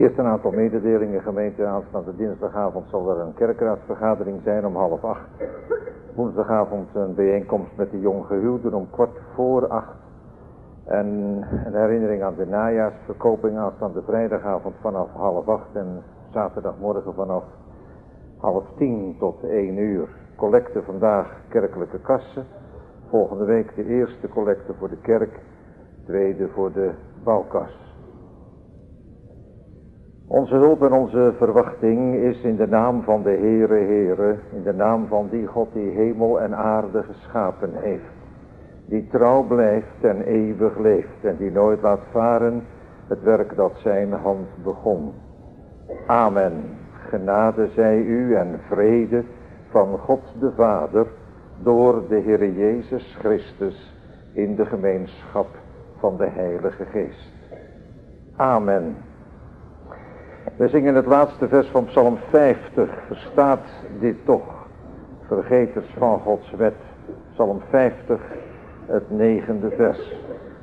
Eerst een aantal mededelingen. Gemeente, aanstaande dinsdagavond zal er een kerkraadsvergadering zijn om 7:30. Woensdagavond een bijeenkomst met de jonggehuwden om 7:15. En een herinnering aan de najaarsverkoping aanstaande vrijdagavond vanaf 7:30 en zaterdagmorgen vanaf 9:30 tot 1:00. Collecte vandaag kerkelijke kassen. Volgende week de eerste collecte voor de kerk, tweede voor de bouwkas. Onze hulp en onze verwachting is in de naam van de Heere, in de naam van die God die hemel en aarde geschapen heeft, die trouw blijft en eeuwig leeft en die nooit laat varen het werk dat zijn hand begon. Amen. Genade zij u en vrede van God de Vader door de Heere Jezus Christus in de gemeenschap van de Heilige Geest. Amen. We zingen het laatste vers van Psalm 50. Verstaat dit toch, vergeters van Gods wet. Psalm 50, het 9e vers.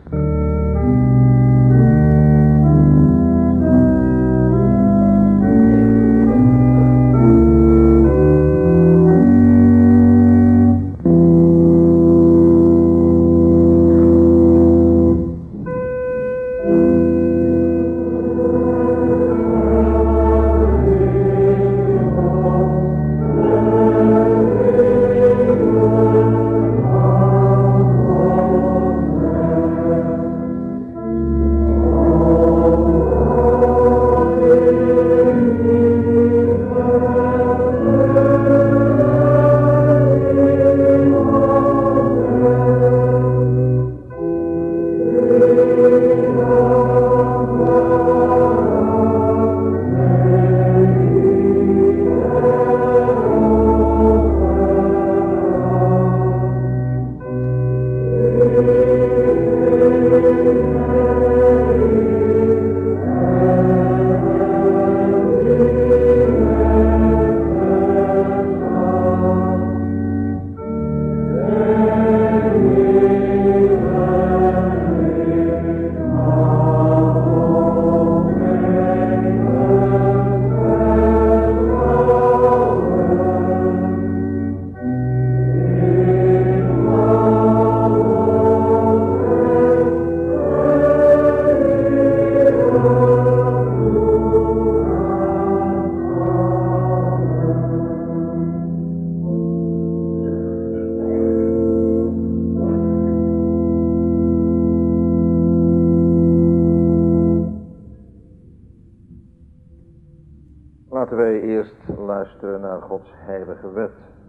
Laten wij eerst luisteren naar Gods heilige wet.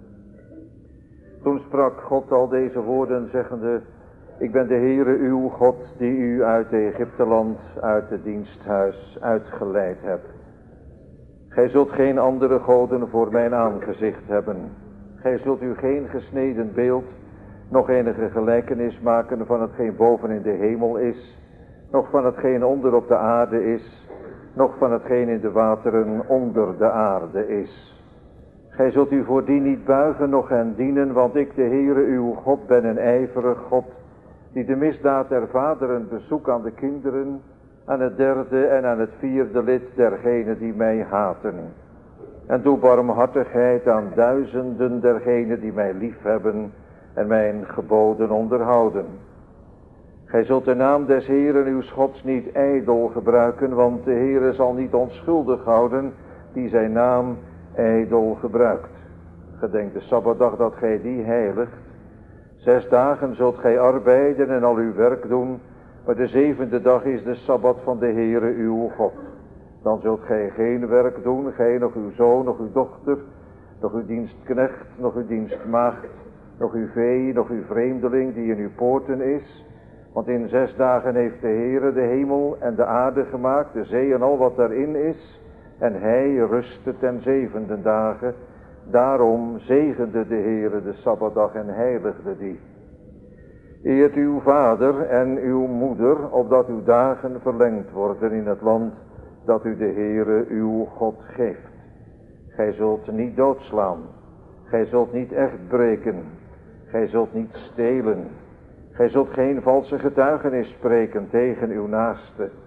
Toen sprak God al deze woorden zeggende: Ik ben de Heere uw God die u uit Egypteland, uit het diensthuis uitgeleid hebt. Gij zult geen andere goden voor mijn aangezicht hebben. Gij zult u geen gesneden beeld, nog enige gelijkenis maken van hetgeen boven in de hemel is, nog van hetgeen onder op de aarde is, nog van hetgeen in de wateren onder de aarde is. Gij zult u voor die niet buigen, noch hen dienen, want ik, de Heere uw God, ben een ijverig God, die de misdaad der vaderen bezoek aan de kinderen, aan het derde en aan het vierde lid dergenen die mij haten. En doe barmhartigheid aan duizenden dergenen die mij liefhebben en mijn geboden onderhouden. Gij zult de naam des Heeren uws Gods niet ijdel gebruiken, want de Heere zal niet onschuldig houden die zijn naam ijdel gebruikt. Gedenk de Sabbatdag dat gij die heiligt. 6 dagen zult gij arbeiden en al uw werk doen, maar de 7e dag is de Sabbat van de Heere uw God. Dan zult gij geen werk doen, gij, nog uw zoon, nog uw dochter, nog uw dienstknecht, nog uw dienstmaagd, nog uw vee, nog uw vreemdeling die in uw poorten is. Want in 6 dagen heeft de Heere de hemel en de aarde gemaakt, de zee en al wat daarin is. En hij rustte ten 7e dagen. Daarom zegende de Heere de Sabbatdag en heiligde die. Eert uw vader en uw moeder, opdat uw dagen verlengd worden in het land dat u de Heere uw God geeft. Gij zult niet doodslaan. Gij zult niet echt breken. Gij zult niet stelen. Gij zult geen valse getuigenis spreken tegen uw naaste.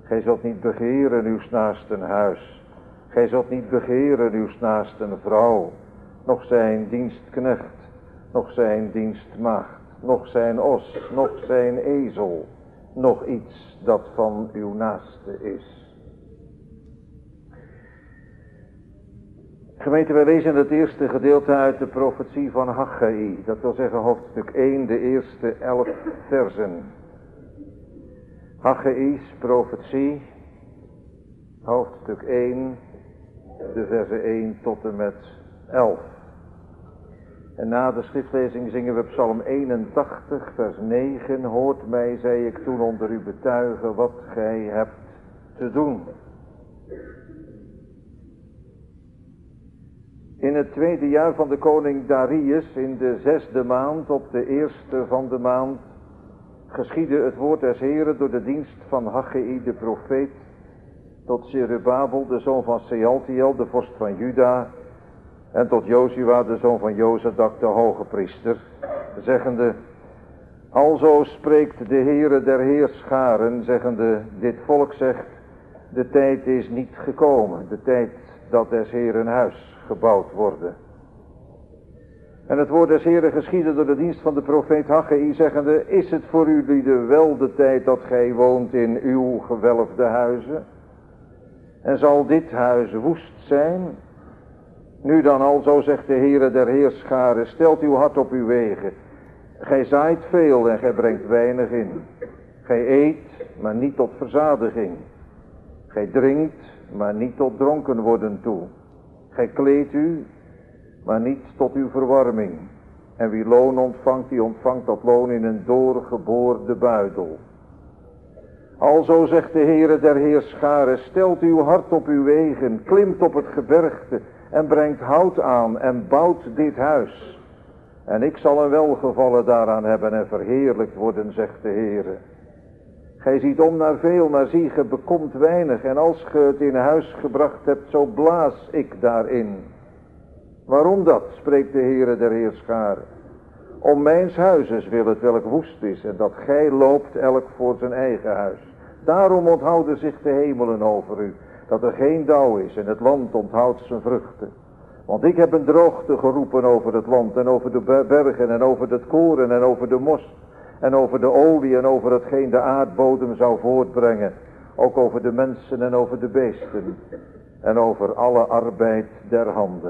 Gij zult niet begeren uws naasten huis. Gij zult niet begeren uws naasten vrouw, noch zijn dienstknecht, noch zijn dienstmaagd, noch zijn os, noch zijn ezel, nog iets dat van uw naaste is. Gemeente, wij lezen het eerste gedeelte uit de profetie van Haggai. Dat wil zeggen hoofdstuk 1, de eerste 11 versen. Haggai's profetie, hoofdstuk 1, de versen 1 tot en met 11. En na de schriftlezing zingen we Psalm 81, vers 9. Hoort mij, zei ik toen, onder u betuigen wat gij hebt te doen. In het tweede jaar van de koning Darius, in de 6e maand, op de eerste van de maand, geschiedde het woord des Heren door de dienst van Haggai de profeet, tot Zerubabel, de zoon van Sealtiel, de vorst van Juda, en tot Jozua, de zoon van Jozadak, de hoge priester, zeggende: Alzo spreekt de Heere der Heerscharen, zeggende: dit volk zegt, de tijd is niet gekomen, de tijd dat des Heeren huis gebouwd worden. En het woord des Heeren geschiedde door de dienst van de profeet Haggai, zeggende: is het voor u wel de tijd dat gij woont in uw gewelfde huizen? En zal dit huis woest zijn? Nu dan alzo, zegt de Heere der Heerscharen, stelt uw hart op uw wegen. Gij zaait veel en gij brengt weinig in. Gij eet, maar niet tot verzadiging. Gij drinkt, maar niet tot dronken worden toe. Gij kleedt u, maar niet tot uw verwarming. En wie loon ontvangt, die ontvangt dat loon in een doorgeboorde buidel. Alzo, zegt de Heere der Heerscharen, stelt uw hart op uw wegen, klimt op het gebergte en brengt hout aan en bouwt dit huis. En ik zal een welgevallen daaraan hebben en verheerlijkt worden, zegt de Heere. Gij ziet om naar veel, maar zie, ge bekomt weinig. En als ge het in huis gebracht hebt, zo blaas ik daarin. Waarom dat, spreekt de Heere der Heerscharen? Om mijns huizes wil het welk woest is, en dat gij loopt elk voor zijn eigen huis. Daarom onthouden zich de hemelen over u, dat er geen dauw is, en het land onthoudt zijn vruchten. Want ik heb een droogte geroepen over het land, en over de bergen, en over het koren, en over de mos, en over de olie, en over hetgeen de aardbodem zou voortbrengen. Ook over de mensen en over de beesten, en over alle arbeid der handen.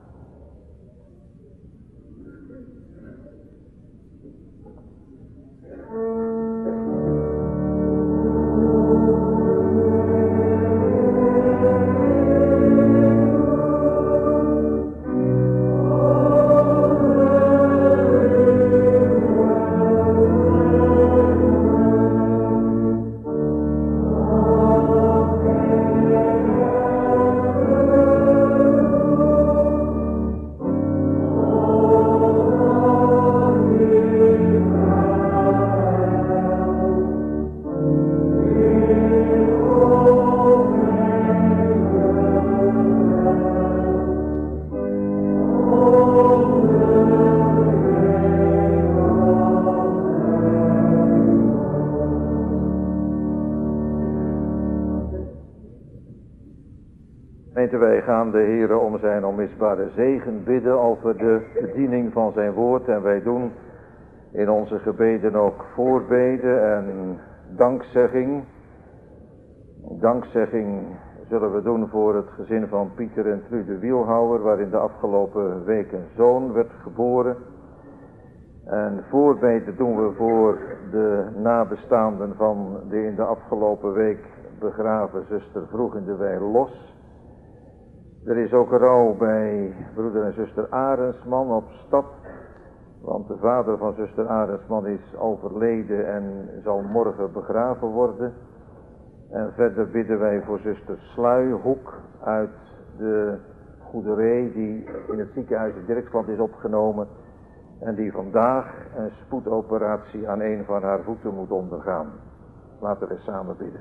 Wij gaan de Heere om zijn onmisbare zegen bidden over de bediening van zijn woord. En wij doen in onze gebeden ook voorbeden en dankzegging. Dankzegging zullen we doen voor het gezin van Pieter en Trude Wielhouwer, waarin de afgelopen week een zoon werd geboren. En voorbeden doen we voor de nabestaanden van de in de afgelopen week begraven zuster Vroegindewij Los. Er is ook rouw bij broeder en zuster Arendsman op stap, want de vader van zuster Arendsman is overleden en zal morgen begraven worden. En verder bidden wij voor zuster Sluihoek uit de Goederee, die in het ziekenhuis in Dirksland is opgenomen en die vandaag een spoedoperatie aan een van haar voeten moet ondergaan. Laten we samen bidden.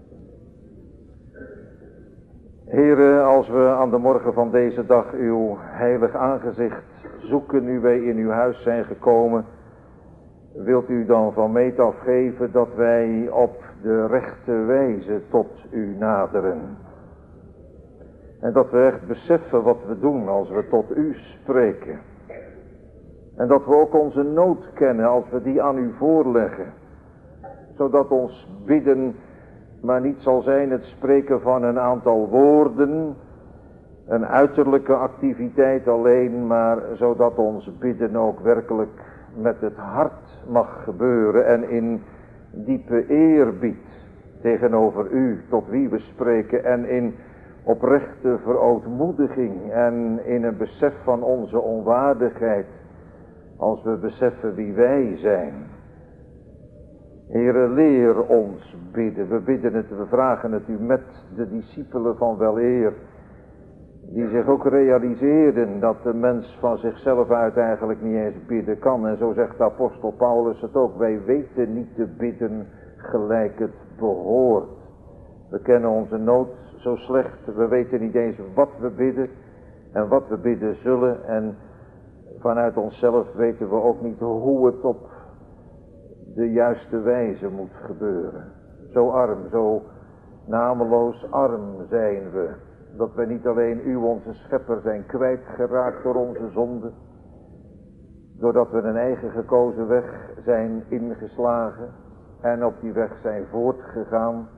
Heere, als we aan de morgen van deze dag uw heilig aangezicht zoeken, nu wij in uw huis zijn gekomen, wilt u dan van meet af geven dat wij op de rechte wijze tot u naderen. En dat we echt beseffen wat we doen als we tot u spreken. En dat we ook onze nood kennen als we die aan u voorleggen. Zodat ons bidden maar niet zal zijn het spreken van een aantal woorden, een uiterlijke activiteit alleen, maar zodat ons bidden ook werkelijk met het hart mag gebeuren en in diepe eerbied tegenover u tot wie we spreken en in oprechte verootmoediging en in een besef van onze onwaardigheid als we beseffen wie wij zijn. Heere, leer ons bidden. We bidden het, we vragen het u met de discipelen van weleer, die zich ook realiseerden dat de mens van zichzelf uit eigenlijk niet eens bidden kan. En zo zegt de apostel Paulus het ook, wij weten niet te bidden gelijk het behoort. We kennen onze nood zo slecht, we weten niet eens wat we bidden en wat we bidden zullen. En vanuit onszelf weten we ook niet hoe het op de juiste wijze moet gebeuren. Zo arm, zo nameloos arm zijn we, dat we niet alleen u, onze schepper, zijn kwijtgeraakt door onze zonde, doordat we een eigen gekozen weg zijn ingeslagen en op die weg zijn voortgegaan,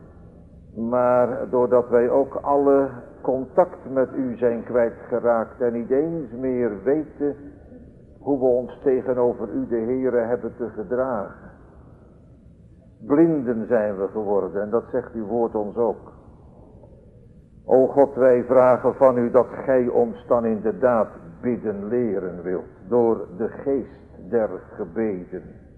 maar doordat wij ook alle contact met u zijn kwijtgeraakt en niet eens meer weten hoe we ons tegenover u, de Heere, hebben te gedragen. Blinden zijn we geworden en dat zegt uw woord ons ook. O God, wij vragen van u dat gij ons dan inderdaad bidden leren wilt door de geest der gebeden.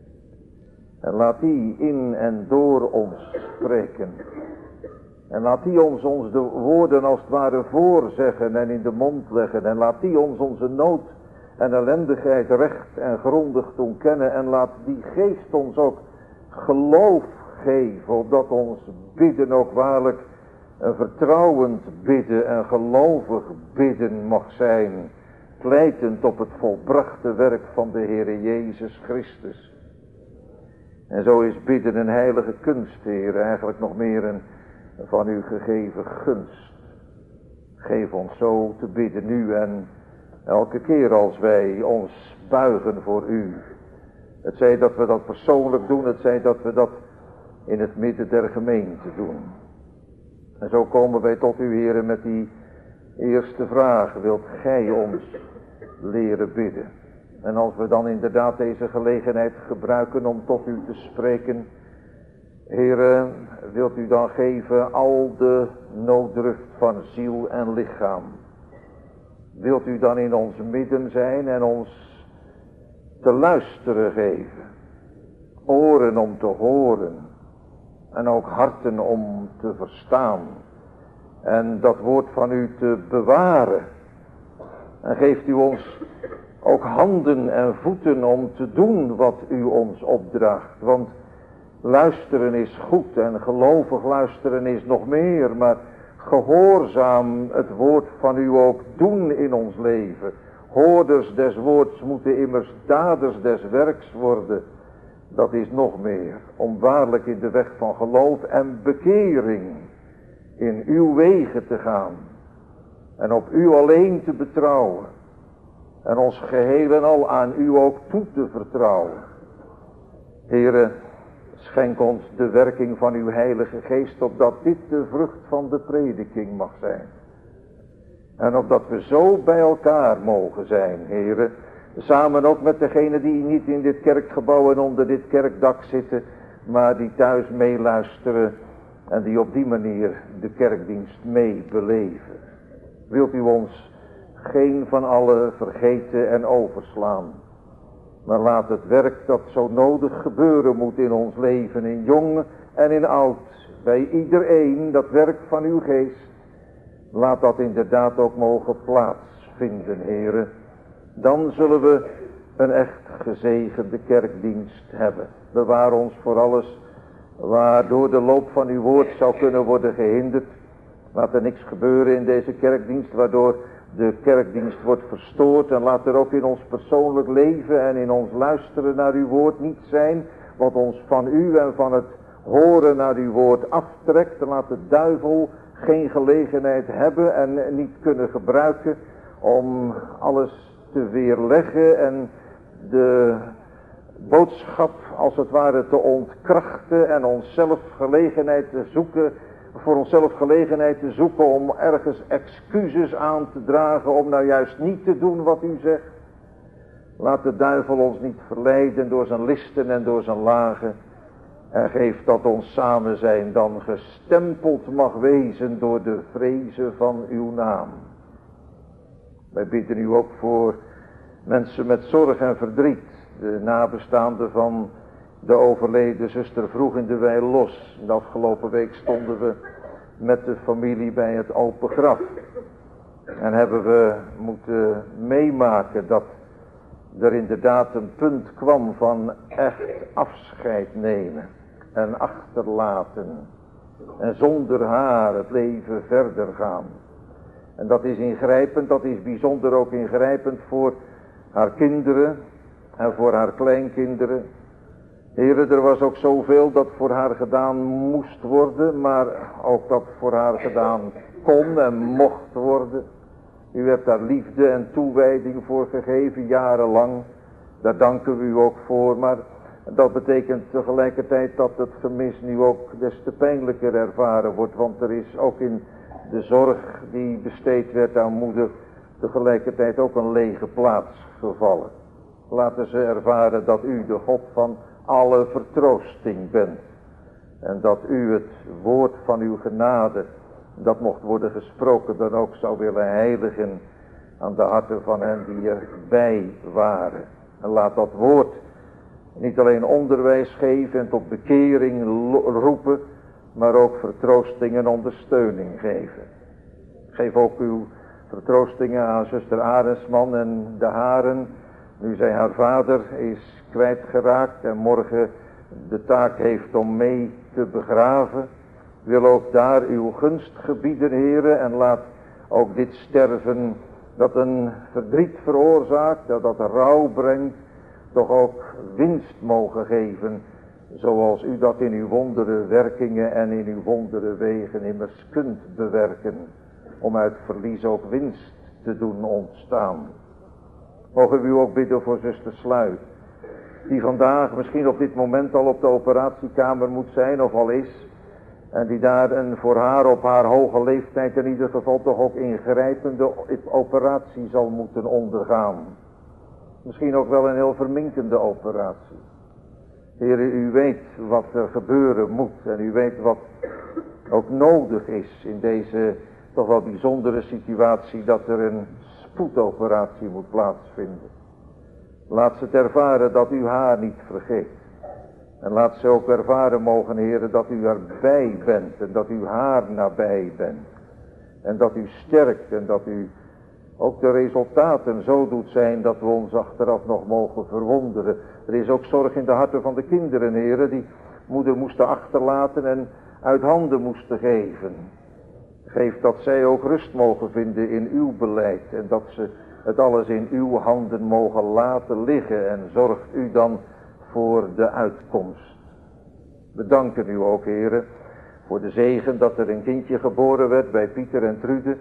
En laat die in en door ons spreken. En laat die ons de woorden als het ware voorzeggen en in de mond leggen. En laat die ons onze nood en ellendigheid recht en grondig doen kennen. En laat die geest ons ook geloof geven, opdat ons bidden ook waarlijk een vertrouwend bidden en gelovig bidden mag zijn, pleitend op het volbrachte werk van de Heere Jezus Christus. En zo is bidden een heilige kunst, Heer, eigenlijk nog meer een van u gegeven gunst. Geef ons zo te bidden nu en elke keer als wij ons buigen voor u. Het zij dat we dat persoonlijk doen, het zij dat we dat in het midden der gemeente doen. En zo komen wij tot u, Heere, met die eerste vraag. Wilt gij ons leren bidden? En als we dan inderdaad deze gelegenheid gebruiken om tot u te spreken, Heere, wilt u dan geven al de nooddruft van ziel en lichaam? Wilt u dan in ons midden zijn en ons te luisteren geven? Oren om te horen en ook harten om te verstaan. En dat woord van u te bewaren. En geeft u ons ook handen en voeten om te doen wat u ons opdraagt. Want luisteren is goed en gelovig luisteren is nog meer. Maar gehoorzaam het woord van u ook doen in ons leven. Hoorders des woords moeten immers daders des werks worden. Dat is nog meer, om waarlijk in de weg van geloof en bekering in uw wegen te gaan. En op u alleen te betrouwen. En ons geheel en al aan u ook toe te vertrouwen. Heere, schenk ons de werking van uw Heilige Geest, opdat dit de vrucht van de prediking mag zijn. En opdat we zo bij elkaar mogen zijn, Heere, samen ook met degenen die niet in dit kerkgebouw en onder dit kerkdak zitten, maar die thuis meeluisteren en die op die manier de kerkdienst meebeleven. Wilt u ons geen van alle vergeten en overslaan, maar laat het werk dat zo nodig gebeuren moet in ons leven, in jong en in oud, bij iedereen, dat werk van uw geest, laat dat inderdaad ook mogen plaatsvinden, Heere. Dan zullen we een echt gezegende kerkdienst hebben. Bewaar ons voor alles waardoor de loop van uw woord zou kunnen worden gehinderd. Laat er niks gebeuren in deze kerkdienst waardoor de kerkdienst wordt verstoord. En laat er ook in ons persoonlijk leven en in ons luisteren naar uw woord niet zijn wat ons van u en van het horen naar uw woord aftrekt. En laat de duivel geen gelegenheid hebben en niet kunnen gebruiken om alles te weerleggen en de boodschap als het ware te ontkrachten en onszelf gelegenheid te zoeken, voor onszelf gelegenheid te zoeken om ergens excuses aan te dragen om nou juist niet te doen wat u zegt. Laat de duivel ons niet verleiden door zijn listen en door zijn lagen. En geef dat ons samen zijn dan gestempeld mag wezen door de vrezen van uw naam. Wij bidden u ook voor mensen met zorg en verdriet. De nabestaanden van de overleden zuster Vroeg in de Wij Los. De afgelopen week stonden we met de familie bij het open graf. En hebben we moeten meemaken dat er inderdaad een punt kwam van echt afscheid nemen en achterlaten. En zonder haar het leven verder gaan. En dat is ingrijpend, dat is bijzonder ook ingrijpend voor haar kinderen en voor haar kleinkinderen. Heren, er was ook zoveel dat voor haar gedaan moest worden, maar ook dat voor haar gedaan kon en mocht worden. U hebt daar liefde en toewijding voor gegeven, jarenlang. Daar danken we u ook voor, maar dat betekent tegelijkertijd dat het gemis nu ook des te pijnlijker ervaren wordt. Want er is ook in de zorg die besteed werd aan moeder tegelijkertijd ook een lege plaats gevallen. Laten ze ervaren dat u de God van alle vertroosting bent. En dat u het woord van uw genade, dat mocht worden gesproken, dan ook zou willen heiligen aan de harten van hen die erbij waren. En laat dat woord niet alleen onderwijs geven en tot bekering roepen, maar ook vertroosting en ondersteuning geven. Geef ook uw vertroostingen aan zuster Arendsman en de haren, nu zij haar vader is kwijtgeraakt en morgen de taak heeft om mee te begraven. Wil ook daar uw gunst gebieden, heren, en laat ook dit sterven dat een verdriet veroorzaakt, dat rouw brengt, toch ook winst mogen geven, zoals u dat in uw wondere werkingen en in uw wondere wegen immers kunt bewerken, om uit verlies ook winst te doen ontstaan. Mogen we u ook bidden voor zuster Sluit, die vandaag misschien op dit moment al op de operatiekamer moet zijn of al is, en die daar een voor haar op haar hoge leeftijd in ieder geval toch ook ingrijpende operatie zal moeten ondergaan. Misschien ook wel een heel verminkende operatie. Heere, u weet wat er gebeuren moet en u weet wat ook nodig is in deze toch wel bijzondere situatie dat er een spoedoperatie moet plaatsvinden. Laat ze het ervaren dat u haar niet vergeet. En laat ze ook ervaren mogen, heren, dat u erbij bent en dat u haar nabij bent. En dat u sterkt en dat u ook de resultaten zo doet zijn dat we ons achteraf nog mogen verwonderen. Er is ook zorg in de harten van de kinderen, heren, die moeder moesten achterlaten en uit handen moesten geven. Geef dat zij ook rust mogen vinden in uw beleid en dat ze het alles in uw handen mogen laten liggen en zorgt u dan voor de uitkomst. We danken u ook, heren, voor de zegen dat er een kindje geboren werd bij Pieter en Trude.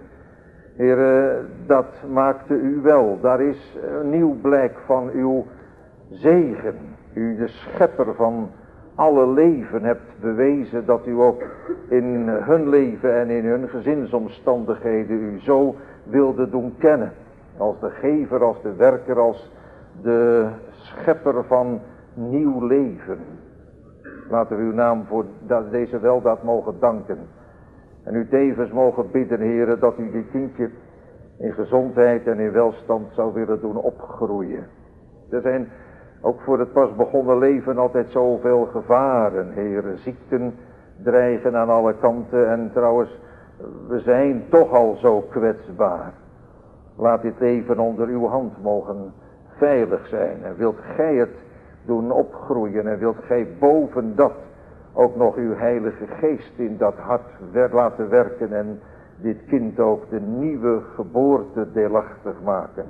Heren, dat maakte u wel. Daar is een nieuw blijk van uw zegen. U, de schepper van alle leven, hebt bewezen dat u ook in hun leven en in hun gezinsomstandigheden u zo wilde doen kennen. Als de gever, als de werker, als de schepper van nieuw leven. Laten we uw naam voor deze weldaad mogen danken. En u tevens mogen bidden, heren, dat u dit kindje in gezondheid en in welstand zou willen doen opgroeien. Er zijn ook voor het pas begonnen leven altijd zoveel gevaren, heren. Ziekten dreigen aan alle kanten en trouwens, we zijn toch al zo kwetsbaar. Laat dit leven onder uw hand mogen veilig zijn. En wilt gij het doen opgroeien en wilt gij boven dat ook nog uw heilige geest in dat hart laten werken en dit kind ook de nieuwe geboorte deelachtig maken.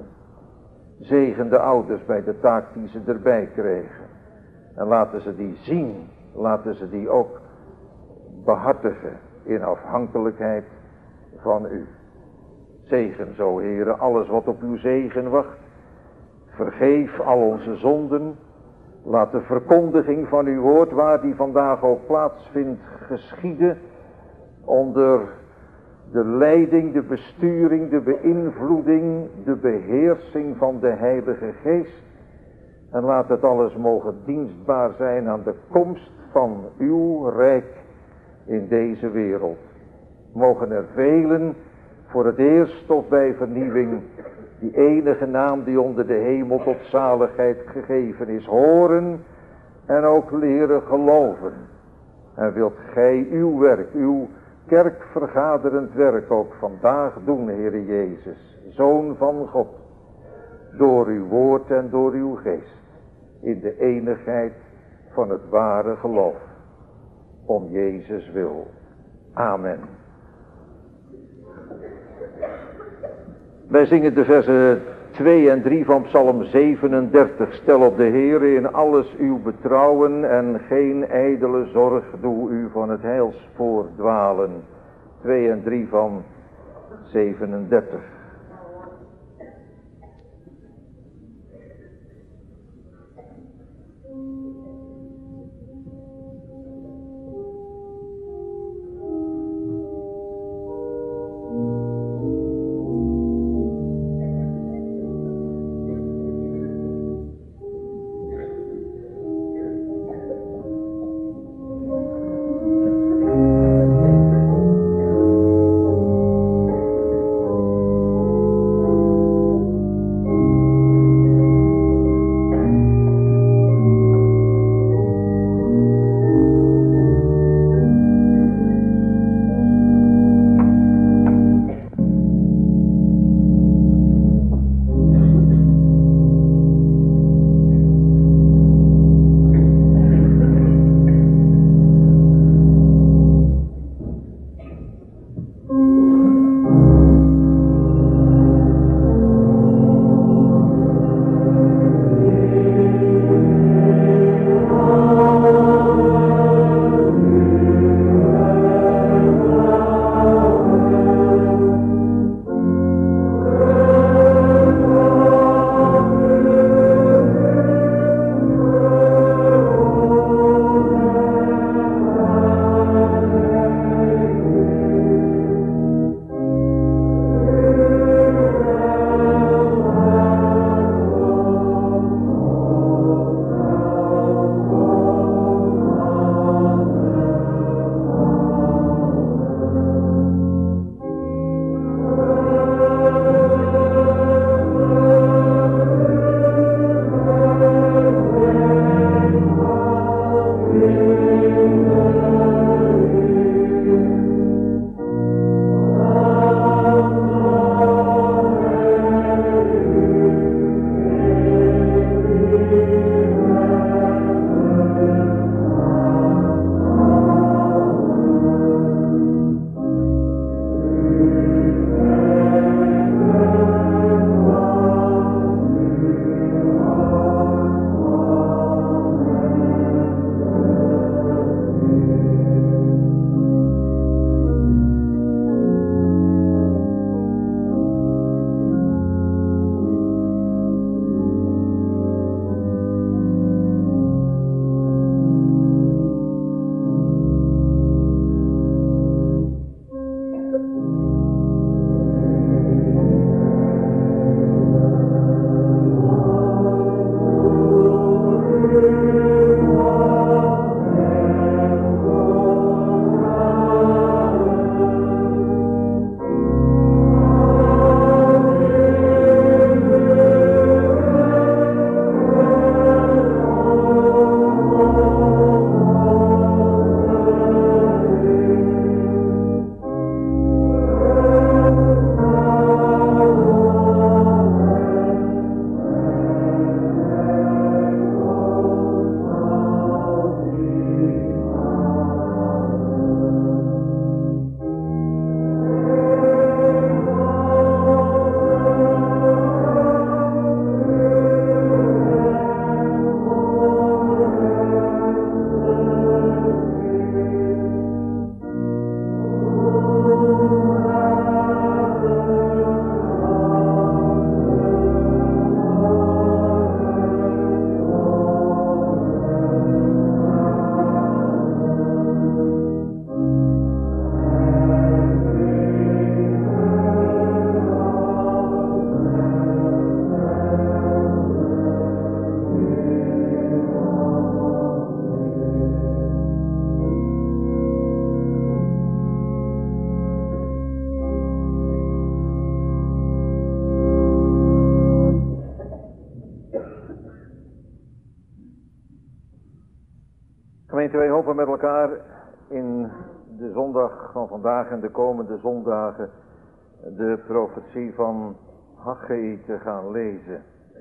Zegen de ouders bij de taak die ze erbij kregen. En laten ze die zien, laten ze die ook behartigen in afhankelijkheid van u. Zegen zo, Heere, alles wat op uw zegen wacht. Vergeef al onze zonden. Laat de verkondiging van uw woord, waar die vandaag ook plaatsvindt, geschieden onder de leiding, de besturing, de beïnvloeding, de beheersing van de Heilige Geest. En laat het alles mogen dienstbaar zijn aan de komst van uw rijk in deze wereld. Mogen er velen voor het eerst of bij vernieuwing die enige naam die onder de hemel tot zaligheid gegeven is, horen en ook leren geloven. En wilt gij uw werk, uw kerkvergaderend werk ook vandaag doen, Heere Jezus, Zoon van God, door uw woord en door uw geest, in de enigheid van het ware geloof, om Jezus wil. Amen. Wij zingen de versen 2 en 3 van Psalm 37. Stel op de Heere in alles uw betrouwen en geen ijdele zorg doe u van het heilspoor dwalen. 2 en 3 van 37. Gemeente, wij hopen met elkaar in de zondag van vandaag en de komende zondagen de profetie van Haggai te gaan lezen.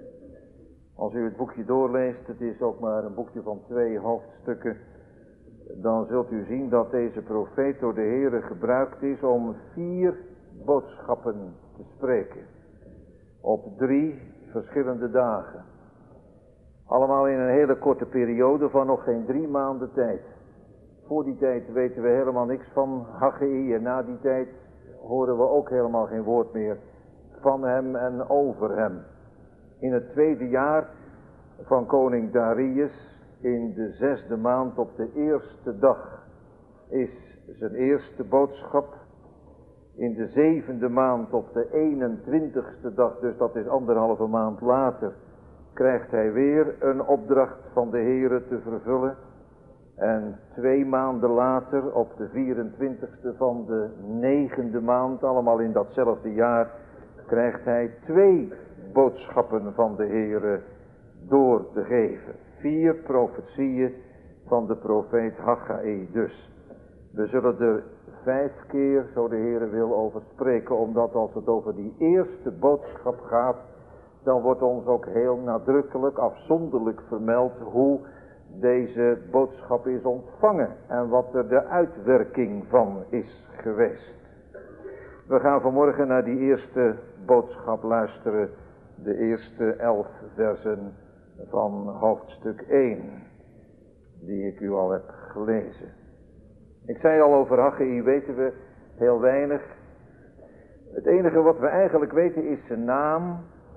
Als u het boekje doorleest, het is ook maar een boekje van 2 hoofdstukken, dan zult u zien dat deze profeet door de Heere gebruikt is om 4 boodschappen te spreken. Op 3 verschillende dagen. Allemaal in een hele korte periode van nog geen 3 maanden tijd. Voor die tijd weten we helemaal niks van Haggai en na die tijd horen we ook helemaal geen woord meer van hem en over hem. In het 2e jaar van koning Darius, in de 6e maand op de 1e dag, is zijn eerste boodschap. In de 7e maand op de 21ste dag, dus dat is 1,5 maand later, krijgt hij weer een opdracht van de Heere te vervullen. En 2 maanden later, op de 24ste van de 9e maand, allemaal in datzelfde jaar, krijgt hij 2 boodschappen van de Heere door te geven. 4 profetieën van de profeet Haggai dus. We zullen er 5 keer, zo de Heere wil, over spreken, omdat als het over die eerste boodschap gaat, dan wordt ons ook heel nadrukkelijk, afzonderlijk vermeld hoe deze boodschap is ontvangen en wat er de uitwerking van is geweest. We gaan vanmorgen naar die eerste boodschap luisteren, de eerste 11 versen van hoofdstuk 1, die ik u al heb gelezen. Ik zei al, over Haggai weten we heel weinig. Het enige wat we eigenlijk weten is zijn naam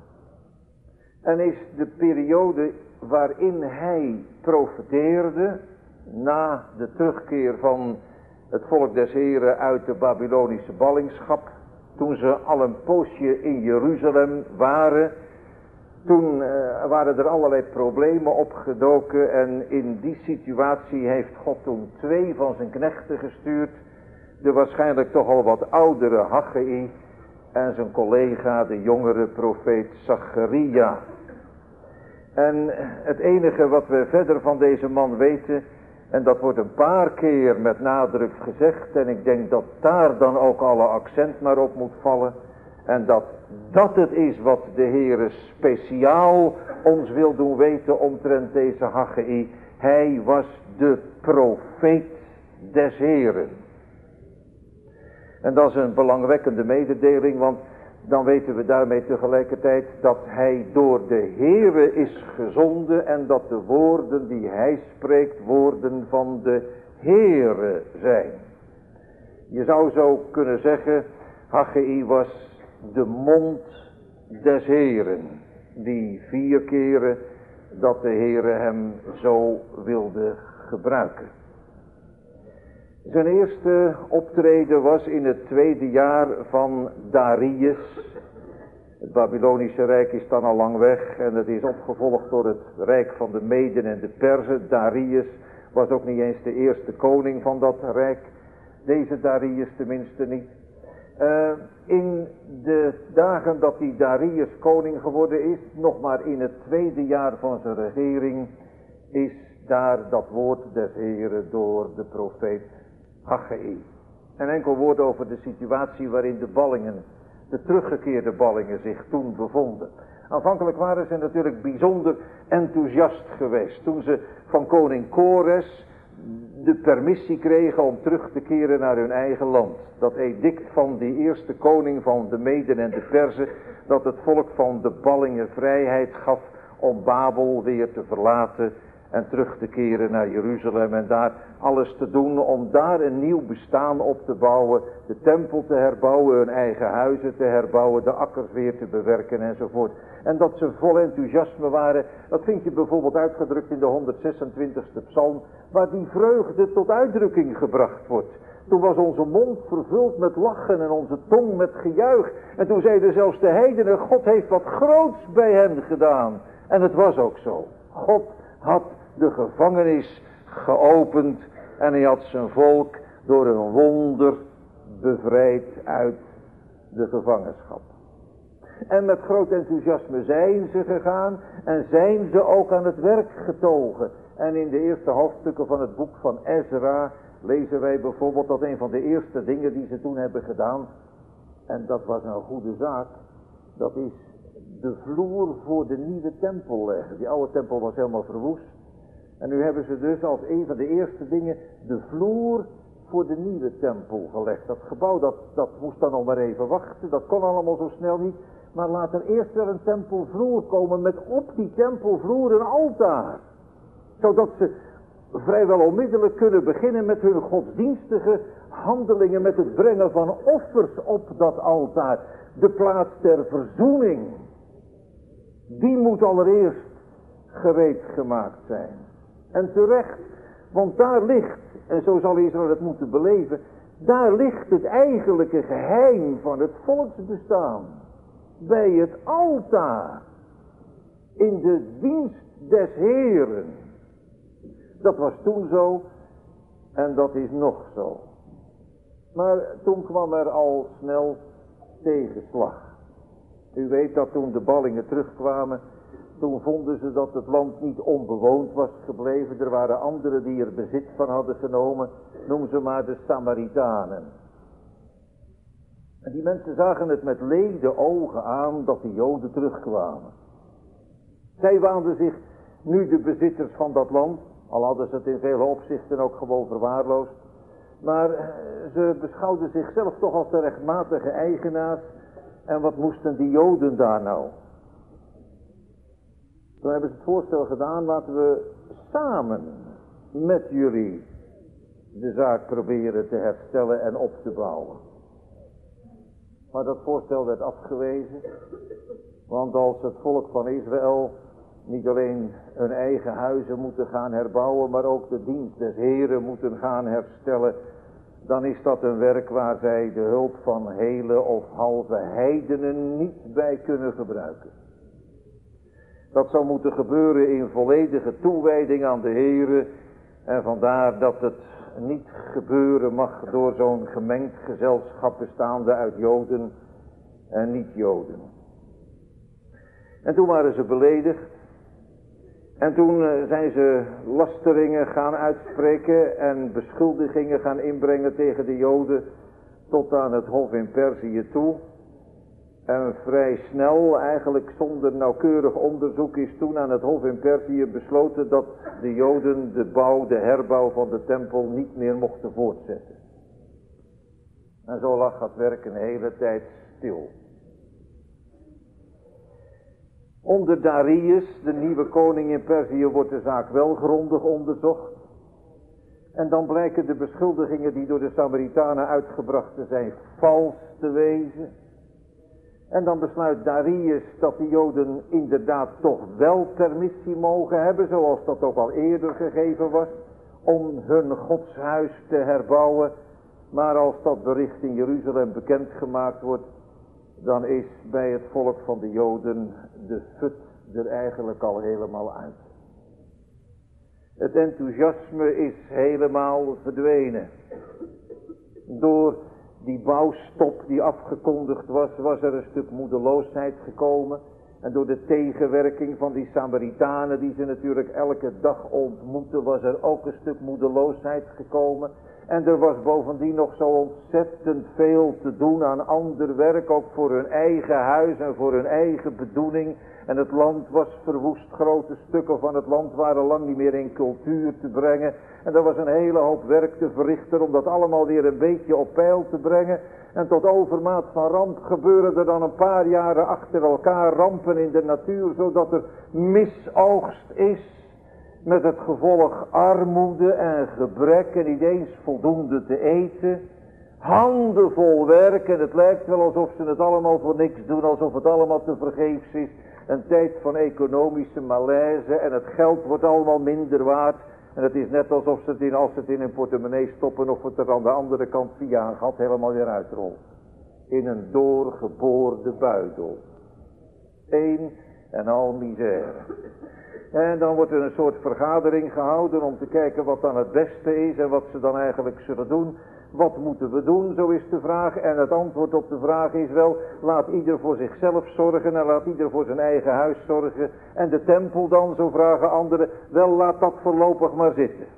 en is de periode waarin hij profeteerde na de terugkeer van het volk des Heren uit de Babylonische ballingschap. Toen ze al een poosje in Jeruzalem waren, toen waren er allerlei problemen opgedoken en in die situatie heeft God toen 2 van zijn knechten gestuurd. De waarschijnlijk toch al wat oudere Haggai en zijn collega, de jongere profeet Zacharia. En het enige wat we verder van deze man weten, en dat wordt een paar keer met nadruk gezegd, en ik denk dat daar dan ook alle accent maar op moet vallen, en dat het is wat de Heere speciaal ons wil doen weten omtrent deze Haggai. Hij was de profeet des Heren. En dat is een belangwekkende mededeling, want dan weten we daarmee tegelijkertijd dat hij door de Heere is gezonden en dat de woorden die hij spreekt woorden van de Heere zijn. Je zou zo kunnen zeggen, Haggai was de mond des Heeren, die 4 keren dat de Heere hem zo wilde gebruiken. Zijn eerste optreden was in het 2e jaar van Darius. Het Babylonische Rijk is dan al lang weg en het is opgevolgd door het Rijk van de Meden en de Perzen. Darius was ook niet eens de eerste koning van dat rijk. Deze Darius tenminste niet. In de dagen dat die Darius koning geworden is, nog maar in het 2e jaar van zijn regering, is daar dat woord des Heren door de profeet Haggai. Een enkel woord over de situatie waarin de ballingen, de teruggekeerde ballingen, zich toen bevonden. Aanvankelijk waren ze natuurlijk bijzonder enthousiast geweest toen ze van koning Kores de permissie kregen om terug te keren naar hun eigen land. Dat edict van die eerste koning van de Meden en de Perzen, dat het volk van de ballingen vrijheid gaf om Babel weer te verlaten en terug te keren naar Jeruzalem en daar alles te doen om daar een nieuw bestaan op te bouwen, de tempel te herbouwen, hun eigen huizen te herbouwen, de akkers weer te bewerken enzovoort. En dat ze vol enthousiasme waren, dat vind je bijvoorbeeld uitgedrukt in de 126e psalm, waar die vreugde tot uitdrukking gebracht wordt. Toen was onze mond vervuld met lachen en onze tong met gejuich. En toen zeiden zelfs de heidenen, God heeft wat groots bij hen gedaan. En het was ook zo. God had de gevangenis geopend en hij had zijn volk door een wonder bevrijd uit de gevangenschap. En met groot enthousiasme zijn ze gegaan en zijn ze ook aan het werk getogen. En in de eerste hoofdstukken van het boek van Ezra lezen wij bijvoorbeeld dat een van de eerste dingen die ze toen hebben gedaan, en dat was een goede zaak, dat is de vloer voor de nieuwe tempel leggen. Die oude tempel was helemaal verwoest. En nu hebben ze dus als een van de eerste dingen de vloer voor de nieuwe tempel gelegd. Dat gebouw, dat moest dan nog maar even wachten. Dat kon allemaal zo snel niet. Maar laat er eerst wel een tempelvloer komen met op die tempelvloer een altaar. Zodat ze vrijwel onmiddellijk kunnen beginnen met hun godsdienstige handelingen, met het brengen van offers op dat altaar. De plaats ter verzoening, die moet allereerst gereed gemaakt zijn. En terecht, want daar ligt, en zo zal Israël het moeten beleven, daar ligt het eigenlijke geheim van het volksbestaan. Bij het altaar, in de dienst des Heeren. Dat was toen zo en dat is nog zo. Maar toen kwam er al snel tegenslag. U weet dat toen de ballingen terugkwamen, toen vonden ze dat het land niet onbewoond was gebleven. Er waren anderen die er bezit van hadden genomen. Noem ze maar de Samaritanen. En die mensen zagen het met lede ogen aan dat de Joden terugkwamen. Zij waanden zich nu de bezitters van dat land, al hadden ze het in vele opzichten ook gewoon verwaarloosd. Maar ze beschouwden zichzelf toch als de rechtmatige eigenaars. En wat moesten die Joden daar nou? Toen hebben ze het voorstel gedaan, laten we samen met jullie de zaak proberen te herstellen en op te bouwen. Maar dat voorstel werd afgewezen, want als het volk van Israël niet alleen hun eigen huizen moeten gaan herbouwen, maar ook de dienst des Heren moeten gaan herstellen, dan is dat een werk waar zij de hulp van hele of halve heidenen niet bij kunnen gebruiken. Dat zou moeten gebeuren in volledige toewijding aan de Heere, en vandaar dat het niet gebeuren mag door zo'n gemengd gezelschap bestaande uit Joden en niet-Joden. En toen waren ze beledigd. En toen zijn ze lasteringen gaan uitspreken en beschuldigingen gaan inbrengen tegen de Joden tot aan het hof in Perzië toe. En vrij snel, eigenlijk zonder nauwkeurig onderzoek, is toen aan het hof in Perzië besloten dat de Joden de herbouw van de tempel niet meer mochten voortzetten. En zo lag het werk een hele tijd stil. Onder Darius, de nieuwe koning in Perzië, wordt de zaak wel grondig onderzocht. En dan blijken de beschuldigingen die door de Samaritanen uitgebracht zijn vals te wezen. En dan besluit Darius dat de Joden inderdaad toch wel permissie mogen hebben, zoals dat ook al eerder gegeven was, om hun godshuis te herbouwen. Maar als dat bericht in Jeruzalem bekendgemaakt wordt, dan is bij het volk van de Joden de fut er eigenlijk al helemaal uit. Het enthousiasme is helemaal verdwenen. Door die bouwstop die afgekondigd was, was er een stuk moedeloosheid gekomen. En door de tegenwerking van die Samaritanen, die ze natuurlijk elke dag ontmoeten, was er ook een stuk moedeloosheid gekomen. En er was bovendien nog zo ontzettend veel te doen aan ander werk, ook voor hun eigen huis en voor hun eigen bedoeling. En het land was verwoest, grote stukken van het land waren lang niet meer in cultuur te brengen. En er was een hele hoop werk te verrichten om dat allemaal weer een beetje op peil te brengen. En tot overmaat van ramp gebeuren er dan een paar jaren achter elkaar rampen in de natuur, zodat er misoogst is. Met het gevolg armoede en gebrek en niet eens voldoende te eten. Handenvol werk en het lijkt wel alsof ze het allemaal voor niks doen, alsof het allemaal te vergeefs is. Een tijd van economische malaise en het geld wordt allemaal minder waard. En het is net alsof ze het als ze het in hun portemonnee stoppen of het er aan de andere kant via een gat helemaal weer uitrolt. In een doorgeboorde buidel. Eén en al misère. En dan wordt er een soort vergadering gehouden om te kijken wat dan het beste is en wat ze dan eigenlijk zullen doen. Wat moeten we doen, zo is de vraag. En het antwoord op de vraag is wel, laat ieder voor zichzelf zorgen en laat ieder voor zijn eigen huis zorgen. En de tempel dan, zo vragen anderen, wel laat dat voorlopig maar zitten.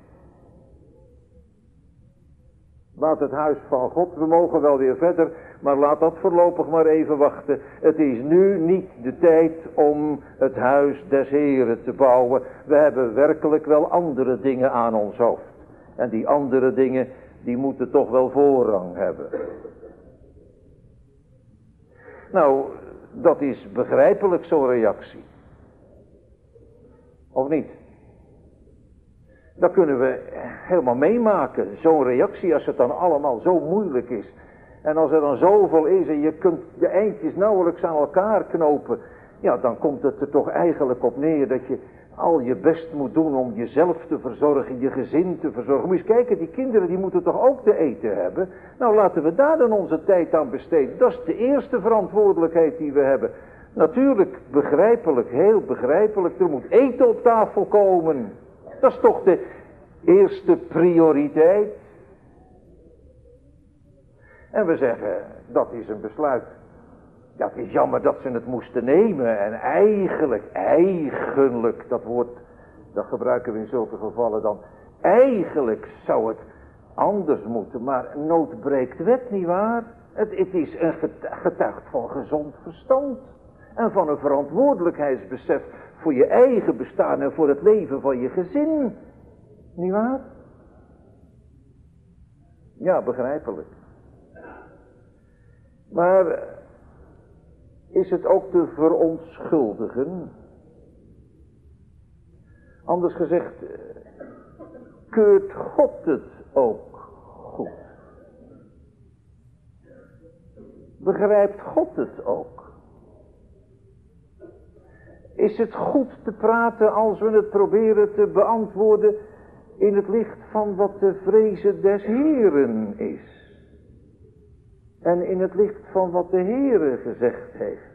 Laat het huis van God, we mogen wel weer verder, maar laat dat voorlopig maar even wachten. Het is nu niet de tijd om het huis des Heren te bouwen. We hebben werkelijk wel andere dingen aan ons hoofd. En die andere dingen, die moeten toch wel voorrang hebben. Nou, dat is begrijpelijk zo'n reactie. Of niet? Dat kunnen we helemaal meemaken. Zo'n reactie als het dan allemaal zo moeilijk is. En als er dan zoveel is en je kunt de eindjes nauwelijks aan elkaar knopen. Ja, dan komt het er toch eigenlijk op neer dat je al je best moet doen om jezelf te verzorgen, je gezin te verzorgen. Moet je eens kijken, die kinderen die moeten toch ook te eten hebben? Nou, laten we daar dan onze tijd aan besteden. Dat is de eerste verantwoordelijkheid die we hebben. Natuurlijk, begrijpelijk, heel begrijpelijk. Er moet eten op tafel komen. Dat is toch de eerste prioriteit. En we zeggen, dat is een besluit. Ja, het is jammer dat ze het moesten nemen. En eigenlijk, dat woord, dat gebruiken we in zulke gevallen dan. Eigenlijk zou het anders moeten, maar nood breekt wet, nietwaar? Het is een getuigt van gezond verstand. En van een verantwoordelijkheidsbesef voor je eigen bestaan en voor het leven van je gezin. Nietwaar? Ja, begrijpelijk. Maar is het ook te verontschuldigen? Anders gezegd, keurt God het ook goed? Begrijpt God het ook? Is het goed te praten als we het proberen te beantwoorden in het licht van wat de vrezen des Heren is? En in het licht van wat de Heere gezegd heeft.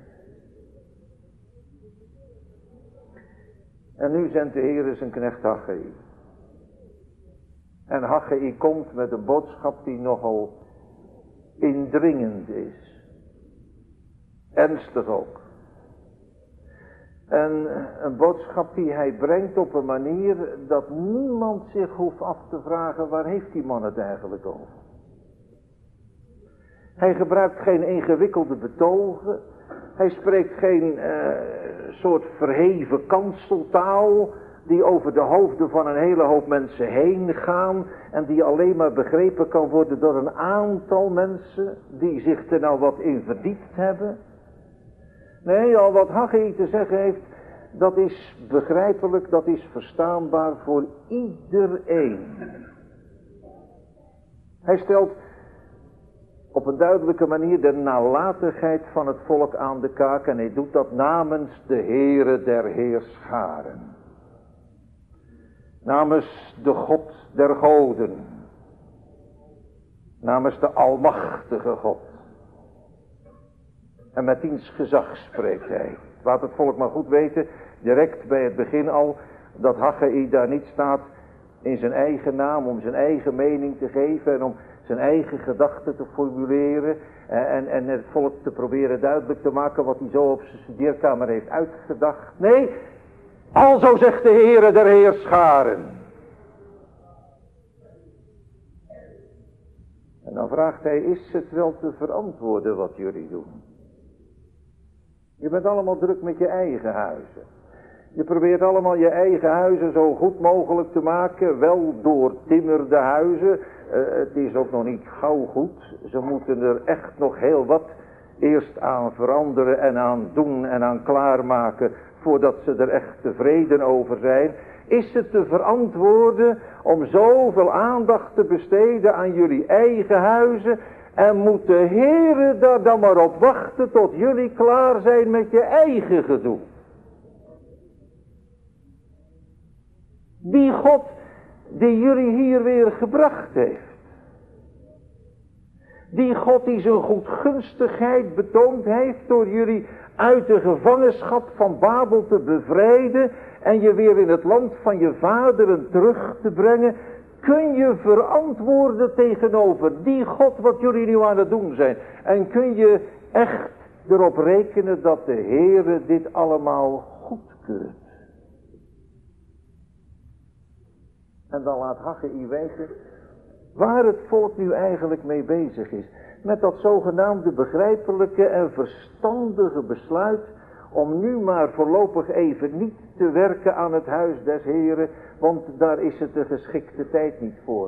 En nu zendt de Heere zijn knecht Haggai. En Haggai komt met een boodschap die nogal indringend is. Ernstig ook. En een boodschap die hij brengt op een manier dat niemand zich hoeft af te vragen, waar heeft die man het eigenlijk over? Hij gebruikt geen ingewikkelde betogen. Hij spreekt geen soort verheven kanseltaal die over de hoofden van een hele hoop mensen heen gaan en die alleen maar begrepen kan worden door een aantal mensen die zich er nou wat in verdiept hebben. Nee, al wat Haggai te zeggen heeft, dat is begrijpelijk, dat is verstaanbaar voor iedereen. Hij stelt op een duidelijke manier de nalatigheid van het volk aan de kaak en hij doet dat namens de Heere der Heerscharen. Namens de God der goden. Namens de almachtige God. En met diens gezag spreekt hij. Laat het volk maar goed weten, direct bij het begin al, dat Haggai daar niet staat in zijn eigen naam, om zijn eigen mening te geven en om zijn eigen gedachten te formuleren en het volk te proberen duidelijk te maken wat hij zo op zijn studeerkamer heeft uitgedacht. Nee, alzo zegt de Heere der Heerscharen. En dan vraagt hij, is het wel te verantwoorden wat jullie doen? Je bent allemaal druk met je eigen huizen. Je probeert allemaal je eigen huizen zo goed mogelijk te maken, wel doortimmerde huizen. Het is ook nog niet gauw goed. Ze moeten er echt nog heel wat eerst aan veranderen en aan doen en aan klaarmaken voordat ze er echt tevreden over zijn. Is het te verantwoorden om zoveel aandacht te besteden aan jullie eigen huizen? En moet de Heere daar dan maar op wachten tot jullie klaar zijn met je eigen gedoe? Die God die jullie hier weer gebracht heeft. Die God die zijn goedgunstigheid betoond heeft door jullie uit de gevangenschap van Babel te bevrijden en je weer in het land van je vaderen terug te brengen. kun je verantwoorden tegenover die God wat jullie nu aan het doen zijn. En kun je echt erop rekenen dat de Heere dit allemaal goedkeurt. En dan laat Haggai weten waar het volk nu eigenlijk mee bezig is. Met dat zogenaamde begrijpelijke en verstandige besluit om nu maar voorlopig even niet te werken aan het huis des Heren, want daar is het de geschikte tijd niet voor.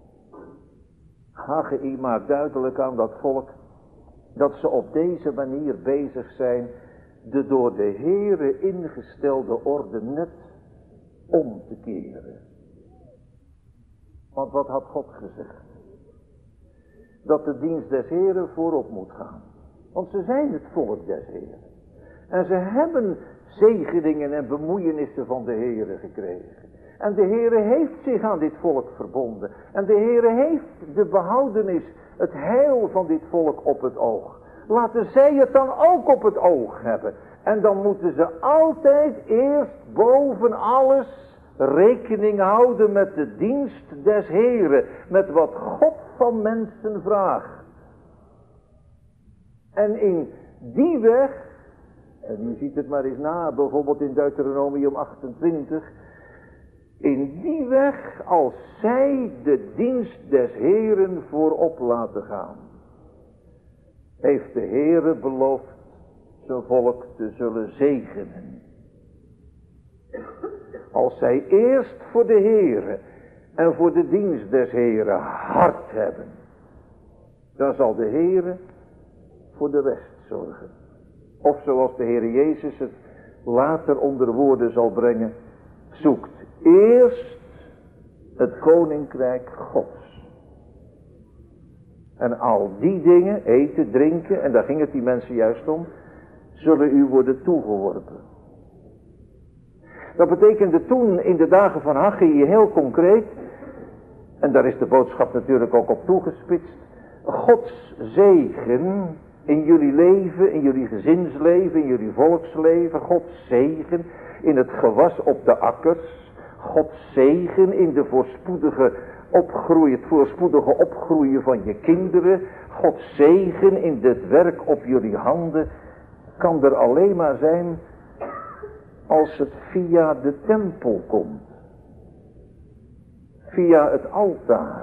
Haggai maakt duidelijk aan dat volk dat ze op deze manier bezig zijn de door de Heere ingestelde orde net om te keren. Want wat had God gezegd? Dat de dienst des Heren voorop moet gaan. Want ze zijn het volk des Heren. En ze hebben zegeningen en bemoeienissen van de Heere gekregen. En de Heere heeft zich aan dit volk verbonden. En de Heere heeft de behoudenis, het heil van dit volk op het oog. Laten zij het dan ook op het oog hebben. En dan moeten ze altijd eerst boven alles rekening houden met de dienst des Heren. Met wat God van mensen vraagt. En in die weg, en u ziet het maar eens na, bijvoorbeeld in Deuteronomium 28. In die weg, als zij de dienst des Heren voorop laten gaan, heeft de Heere beloofd zijn volk te zullen zegenen. Als zij eerst voor de Heere en voor de dienst des Heren hart hebben, dan zal de Heere voor de rest zorgen. Of zoals de Heer Jezus het later onder woorden zal brengen, zoekt eerst het koninkrijk Gods. En al die dingen, eten, drinken, en daar ging het die mensen juist om, zullen u worden toegeworpen. Dat betekende toen in de dagen van Haggai heel concreet, en daar is de boodschap natuurlijk ook op toegespitst, Gods zegen in jullie leven, in jullie gezinsleven, in jullie volksleven, Gods zegen in het gewas op de akkers, Gods zegen in de het voorspoedige opgroeien van je kinderen, Gods zegen in het werk op jullie handen, kan er alleen maar zijn als het via de tempel komt. Via het altaar.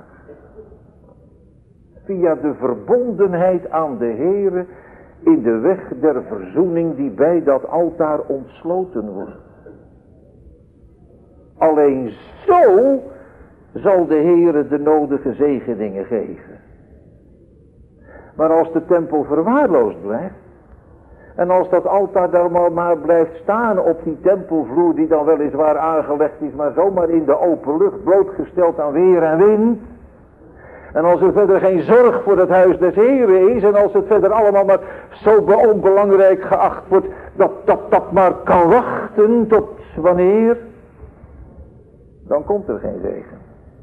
Via de verbondenheid aan de Heere in de weg der verzoening die bij dat altaar ontsloten wordt. Alleen zo zal de Heere de nodige zegeningen geven. Maar als de tempel verwaarloosd blijft, en als dat altaar daar maar blijft staan op die tempelvloer die dan weliswaar aangelegd is, maar zomaar in de open lucht blootgesteld aan weer en wind. En als er verder geen zorg voor het huis des Heren is, en als het verder allemaal maar zo onbelangrijk geacht wordt, dat maar kan wachten tot wanneer, dan komt er geen zegen.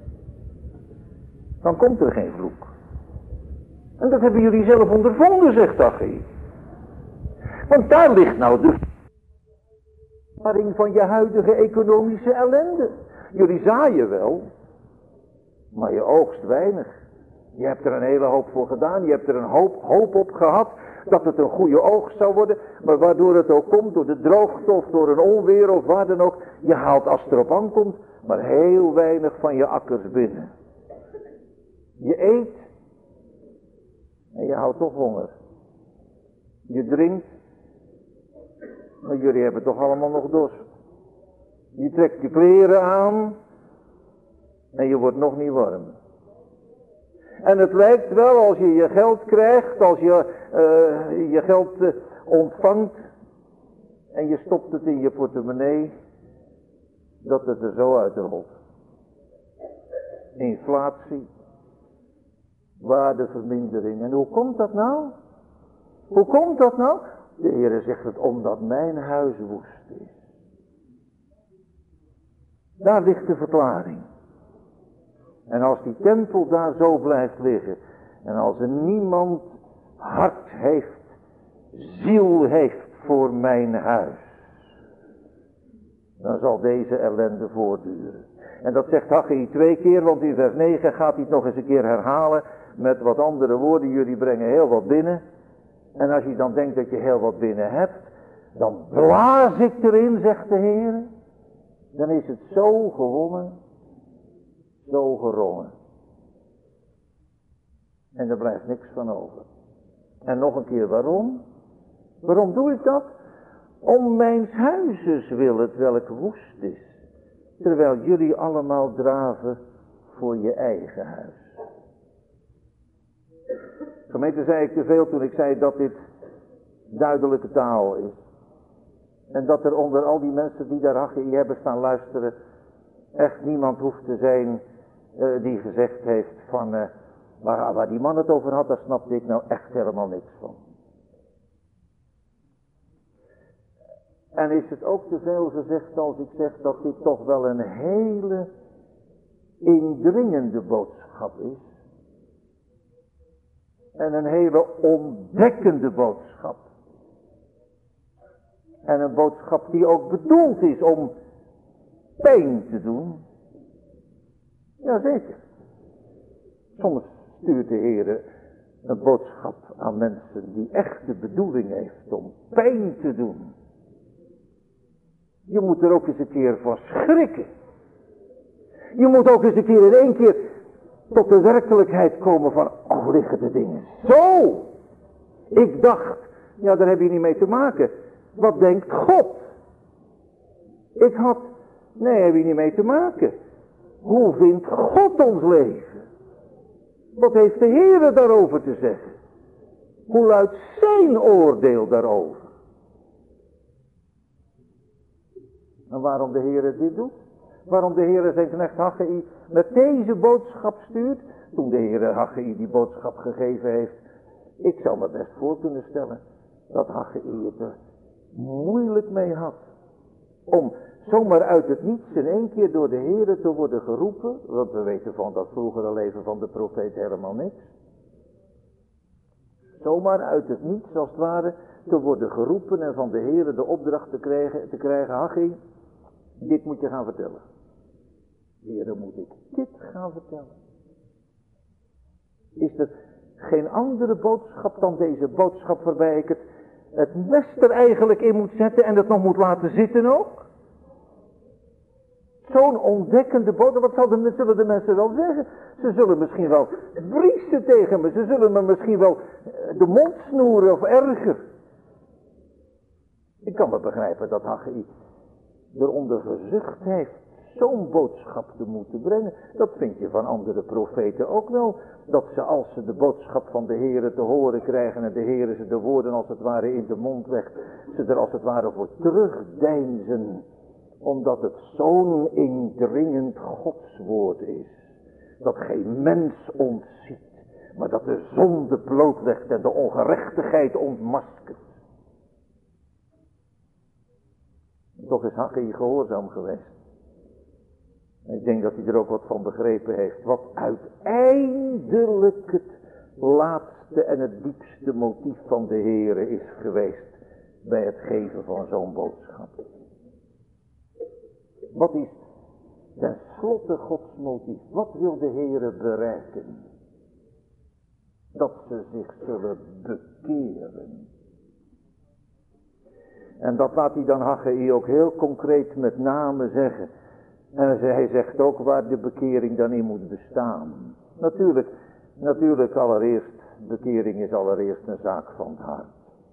Dan komt er geen vloek. En dat hebben jullie zelf ondervonden, zegt Haggai. Want daar ligt nou de ervaring van je huidige economische ellende. Jullie zaaien wel, maar je oogst weinig. Je hebt er een hele hoop voor gedaan, je hebt er een hoop op gehad dat het een goede oogst zou worden. Maar waardoor het ook komt, door de droogte of door een onweer of waar dan ook. Je haalt als het erop aankomt, maar heel weinig van je akkers binnen. Je eet en je houdt toch honger. Je drinkt, maar jullie hebben toch allemaal nog dorst. Je trekt je kleren aan en je wordt nog niet warm. En het lijkt wel als je je geld krijgt, als je je geld ontvangt en je stopt het in je portemonnee, dat het er zo uitrolt. Inflatie, waardevermindering. En hoe komt dat nou? Hoe komt dat nou? De Heere zegt het, omdat mijn huis woest is. Daar ligt de verklaring. En als die tempel daar zo blijft liggen, en als er niemand hart heeft, ziel heeft voor mijn huis, dan zal deze ellende voortduren. En dat zegt Haggai 2 keer, want in vers 9 gaat hij het nog eens een keer herhalen met wat andere woorden. Jullie brengen heel wat binnen. En als je dan denkt dat je heel wat binnen hebt, dan blaas ik erin, zegt de Heer. Dan is het zo gewonnen, zo gerongen. En er blijft niks van over. En nog een keer waarom? Waarom doe ik dat? Om mijns huizes wil het welk woest is. Terwijl jullie allemaal draven voor je eigen huis. Gemeente, zei ik te veel toen ik zei dat dit duidelijke taal is. En dat er onder al die mensen die daar Haggai hebben staan luisteren, echt niemand hoeft te zijn die gezegd heeft van waar die man het over had, daar snapte ik nou echt helemaal niks van. En is het ook te veel gezegd als ik zeg dat dit toch wel een hele indringende boodschap is. En een hele ontdekkende boodschap. En een boodschap die ook bedoeld is om pijn te doen. Jazeker. Soms stuurt de Heer een boodschap aan mensen die echt de bedoeling heeft om pijn te doen. Je moet er ook eens een keer voor schrikken. Je moet ook eens een keer in één keer tot de werkelijkheid komen van, oh, liggen de dingen zo. Ik dacht, ja, daar heb je niet mee te maken. Wat denkt God? Nee, heb je niet mee te maken. Hoe vindt God ons leven? Wat heeft de Heer daarover te zeggen? Hoe luidt zijn oordeel daarover? En waarom de Heer dit doet? Waarom de Heer zijn knecht Haggai met deze boodschap stuurt? Toen de Heer Haggai die boodschap gegeven heeft. Ik zou me best voor kunnen stellen dat Haggai het er moeilijk mee had. Om zomaar uit het niets in één keer door de Heer te worden geroepen. Want we weten van dat vroegere leven van de profeet helemaal niks. Zomaar uit het niets als het ware te worden geroepen en van de Heer de opdracht te krijgen. Haggai, dit moet je gaan vertellen. Heere, moet ik dit gaan vertellen? Is er geen andere boodschap dan deze boodschap waarbij ik het mes er eigenlijk in moet zetten en het nog moet laten zitten ook? Zo'n ontdekkende boodschap, wat zullen de mensen wel zeggen? Ze zullen misschien wel briezen tegen me, ze zullen me misschien wel de mond snoeren of erger. Ik kan me begrijpen dat Haggai eronder gezucht heeft zo'n boodschap te moeten brengen. Dat vind je van andere profeten ook wel. Dat ze als ze de boodschap van de Heere te horen krijgen en de Heere ze de woorden als het ware in de mond legt, ze er als het ware voor terugdeinzen. Omdat het zo'n indringend godswoord is. Dat geen mens ontziet, maar dat de zonde blootlegt en de ongerechtigheid ontmaskert. Toch is Haggai gehoorzaam geweest. En ik denk dat hij er ook wat van begrepen heeft. Wat uiteindelijk het laatste en het diepste motief van de Heere is geweest bij het geven van zo'n boodschap. Wat is tenslotte Gods motief? Wat wil de Heere bereiken? Dat ze zich zullen bekeren. En dat laat hij dan Haggai ook heel concreet met name zeggen. En hij zegt ook waar de bekering dan in moet bestaan. Natuurlijk allereerst, bekering is allereerst een zaak van het hart.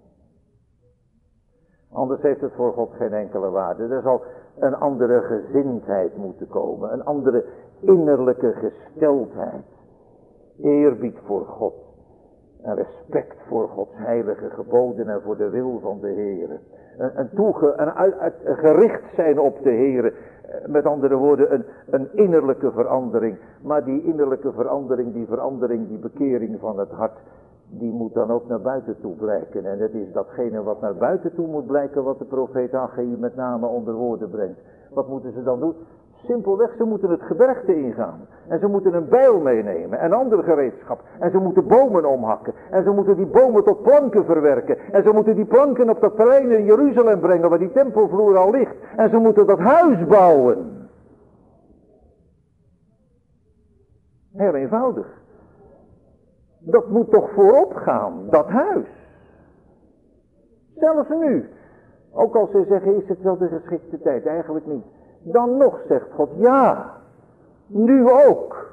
Anders heeft het voor God geen enkele waarde. Er zal een andere gezindheid moeten komen. Een andere innerlijke gesteldheid. Eerbied voor God. En respect voor Gods heilige geboden en voor de wil van de Heer. Een gericht zijn op de Heer. Met andere woorden, een innerlijke verandering. Maar die innerlijke verandering, die bekering van het hart, die moet dan ook naar buiten toe blijken. En het is datgene wat naar buiten toe moet blijken wat de profeet Haggai met name onder woorden brengt. Wat moeten ze dan doen? Simpelweg, ze moeten het gebergte ingaan. En ze moeten een bijl meenemen en ander gereedschap. En ze moeten bomen omhakken. En ze moeten die bomen tot planken verwerken. En ze moeten die planken op dat terrein in Jeruzalem brengen waar die tempelvloer al ligt. En ze moeten dat huis bouwen. Heel eenvoudig. Dat moet toch voorop gaan, dat huis. Zelfs nu. Ook als ze zeggen, is het wel de geschikte tijd? Eigenlijk niet. Dan nog zegt God, ja, nu ook.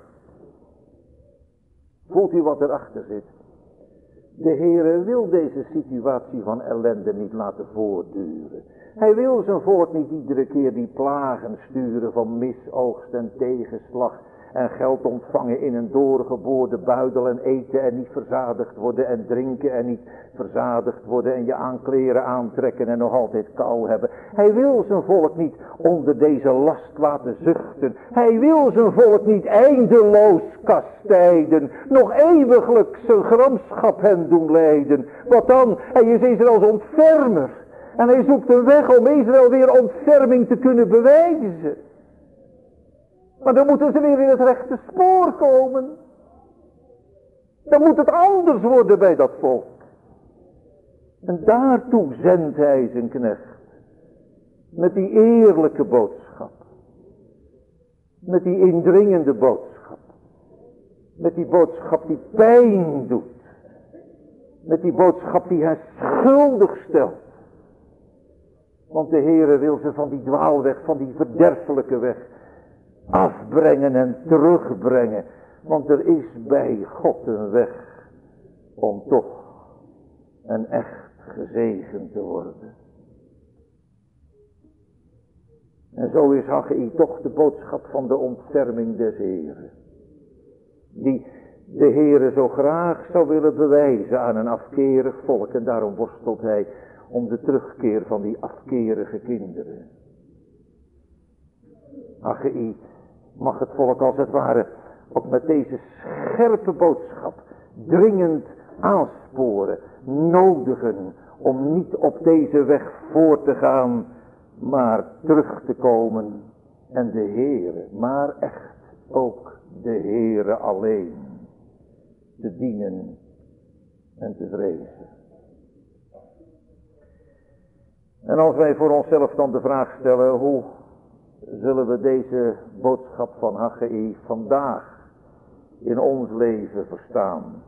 Voelt u wat erachter zit? De Heere wil deze situatie van ellende niet laten voortduren. Hij wil zijn volk niet iedere keer die plagen sturen van misoogst en tegenslag. En geld ontvangen in een doorgeboorde buidel en eten en niet verzadigd worden en drinken en niet verzadigd worden en je aankleren aantrekken en nog altijd kou hebben. Hij wil zijn volk niet onder deze last laten zuchten. Hij wil zijn volk niet eindeloos kastijden, nog eeuwiglijk zijn gramschap hen doen lijden. Wat dan? Hij is Israëls ontfermer en hij zoekt een weg om Israël weer ontferming te kunnen bewijzen. Maar dan moeten ze weer in het rechte spoor komen. Dan moet het anders worden bij dat volk. En daartoe zendt hij zijn knecht. Met die eerlijke boodschap. Met die indringende boodschap. Met die boodschap die pijn doet. Met die boodschap die hij schuldig stelt. Want de Heere wil ze van die dwaalweg, van die verderfelijke weg afbrengen en terugbrengen. Want er is bij God een weg om toch en echt gezegend te worden. En zo is Haggai toch de boodschap van de ontferming des Heeren. Die de Heere zo graag zou willen bewijzen aan een afkerig volk. En daarom worstelt hij om de terugkeer van die afkerige kinderen. Haggai mag het volk als het ware ook met deze scherpe boodschap dringend aansporen, nodigen om niet op deze weg voort te gaan, maar terug te komen en de Heere, maar echt ook de Heere alleen te dienen en te vrezen. En als wij voor onszelf dan de vraag stellen, hoe zullen we deze boodschap van Haggai vandaag in ons leven verstaan?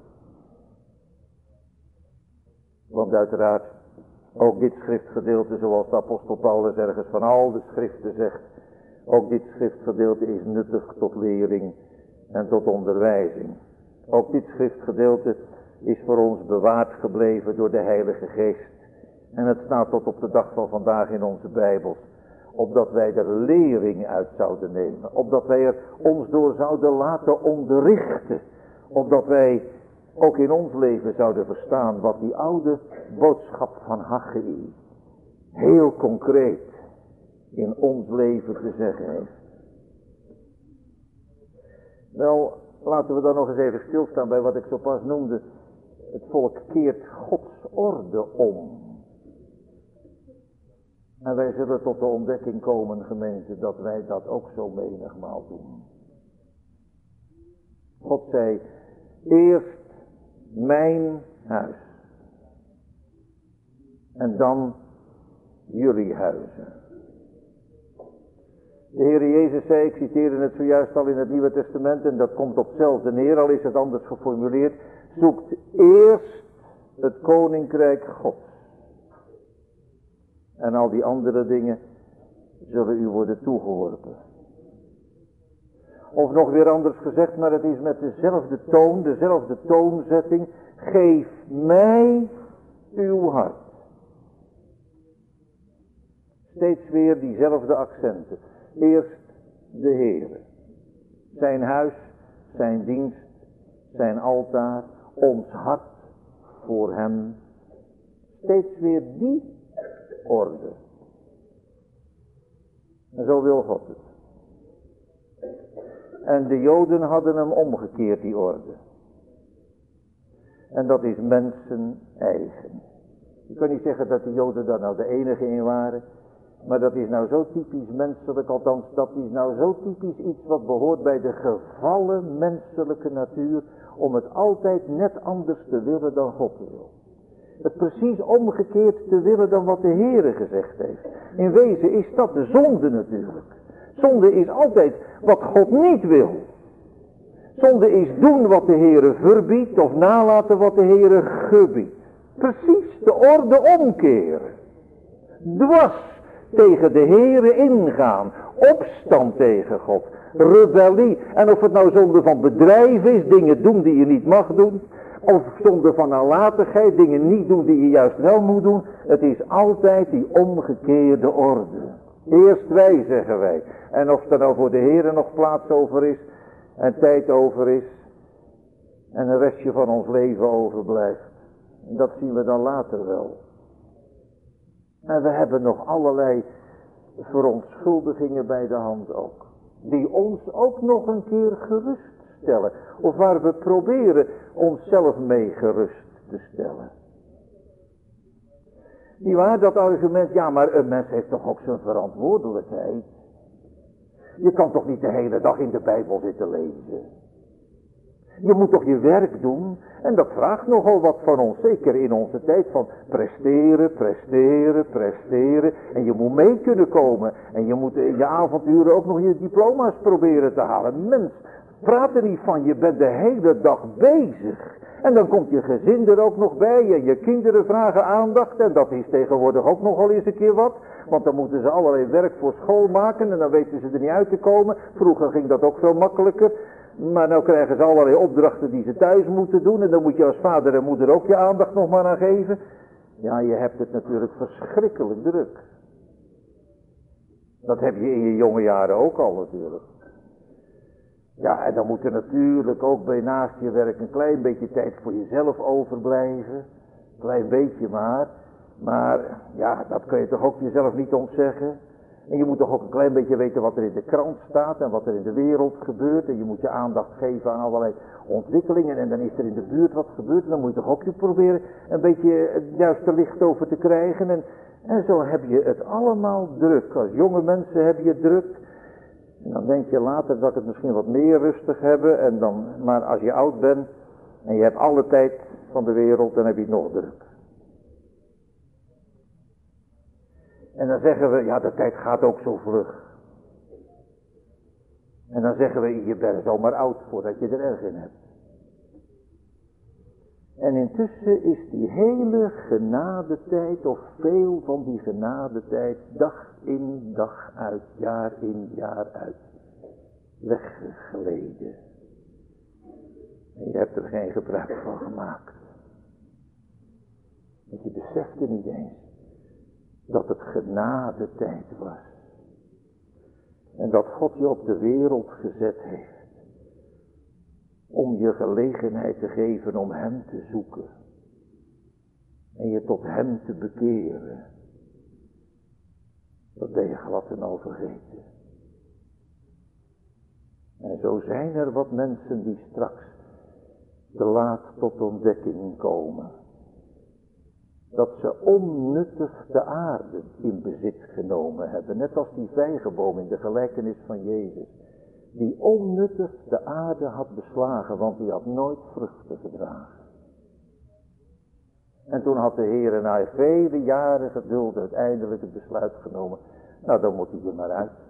Want uiteraard, ook dit schriftgedeelte, zoals de apostel Paulus ergens van al de schriften zegt, ook dit schriftgedeelte is nuttig tot lering en tot onderwijzing. Ook dit schriftgedeelte is voor ons bewaard gebleven door de Heilige Geest. En het staat tot op de dag van vandaag in onze Bijbels. Opdat wij er lering uit zouden nemen. Opdat wij er ons door zouden laten onderrichten. Opdat wij ook in ons leven zouden verstaan wat die oude boodschap van Haggai heel concreet in ons leven te zeggen heeft. Wel, laten we dan nog eens even stilstaan bij wat ik zo pas noemde. Het volk keert Gods orde om. En wij zullen tot de ontdekking komen, gemeente, dat wij dat ook zo menigmaal doen. God zei, eerst mijn huis. En dan jullie huizen. De Heer Jezus zei, ik citeerde het zojuist al in het Nieuwe Testament, en dat komt op hetzelfde neer, al is het anders geformuleerd. Zoekt eerst het koninkrijk Gods. En al die andere dingen zullen u worden toegeworpen. Of nog weer anders gezegd, maar het is met dezelfde toon, dezelfde toonzetting. Geef mij uw hart. Steeds weer diezelfde accenten. Eerst de Heere. Zijn huis, zijn dienst, zijn altaar, ons hart voor hem. Steeds weer die orde. En zo wil God het. En de Joden hadden hem omgekeerd, die orde. En dat is mensen eigen. Je kan niet zeggen dat de Joden daar nou de enige in waren. Maar dat is nou zo typisch menselijk, althans dat is nou zo typisch iets wat behoort bij de gevallen menselijke natuur. Om het altijd net anders te willen dan God wil. Het precies omgekeerd te willen dan wat de Heere gezegd heeft. In wezen is dat de zonde natuurlijk. Zonde is altijd wat God niet wil. Zonde is doen wat de Heere verbiedt of nalaten wat de Heere gebiedt. Precies de orde omkeren. Dwars tegen de Heere ingaan. Opstand tegen God. Rebellie. En of het nou zonde van bedrijf is, dingen doen die je niet mag doen. Of zonde van nalatigheid, dingen niet doen die je juist wel moet doen. Het is altijd die omgekeerde orde. Eerst wij, zeggen wij. En of er nou voor de Heere nog plaats over is. En tijd over is. En een restje van ons leven overblijft. Dat zien we dan later wel. En we hebben nog allerlei verontschuldigingen bij de hand ook. Die ons ook nog een keer geruststellen. Of waar we proberen onszelf mee gerust te stellen. Niet waar, dat argument, ja maar een mens heeft toch ook zijn verantwoordelijkheid. Je kan toch niet de hele dag in de Bijbel zitten lezen. Je moet toch je werk doen. En dat vraagt nogal wat van ons. Zeker in onze tijd van presteren, presteren, presteren. En je moet mee kunnen komen. En je moet in je avonturen ook nog je diploma's proberen te halen. Mens, praat er niet van. Je bent de hele dag bezig. En dan komt je gezin er ook nog bij. En je kinderen vragen aandacht. En dat is tegenwoordig ook nogal eens een keer wat. Want dan moeten ze allerlei werk voor school maken. En dan weten ze er niet uit te komen. Vroeger ging dat ook veel makkelijker. Maar nou krijgen ze allerlei opdrachten die ze thuis moeten doen. En dan moet je als vader en moeder ook je aandacht nog maar aan geven. Ja, je hebt het natuurlijk verschrikkelijk druk. Dat heb je in je jonge jaren ook al natuurlijk. Ja, en dan moet er natuurlijk ook bij naast je werk een klein beetje tijd voor jezelf overblijven. Klein beetje maar. Maar ja, dat kun je toch ook jezelf niet ontzeggen. En je moet toch ook een klein beetje weten wat er in de krant staat en wat er in de wereld gebeurt. En je moet je aandacht geven aan allerlei ontwikkelingen. En dan is er in de buurt wat gebeurd. En dan moet je toch ook je proberen een beetje het juiste licht over te krijgen. En zo heb je het allemaal druk. Als jonge mensen heb je druk. En dan denk je later dat ik het misschien wat meer rustig hebben. Maar als je oud bent en je hebt alle tijd van de wereld, dan heb je het nog druk. En dan zeggen we, ja, de tijd gaat ook zo vlug. En dan zeggen we, je bent zomaar oud voordat je er erg in hebt. En intussen is die hele genadetijd, of veel van die genadetijd, dag in dag uit, jaar in jaar uit, weggegleden. En je hebt er geen gebruik van gemaakt. Want je besefte niet eens dat het genadetijd was. En dat God je op de wereld gezet heeft. Om je gelegenheid te geven om hem te zoeken. En je tot hem te bekeren. Dat ben je glad en al vergeten. En zo zijn er wat mensen die straks te laat tot ontdekking komen. Dat ze onnuttig de aarde in bezit genomen hebben. Net als die vijgenboom in de gelijkenis van Jezus. Die onnuttig de aarde had beslagen, want die had nooit vruchten gedragen. En toen had de Heer na vele jaren geduld uiteindelijk het besluit genomen. Nou, dan moet hij er maar uit.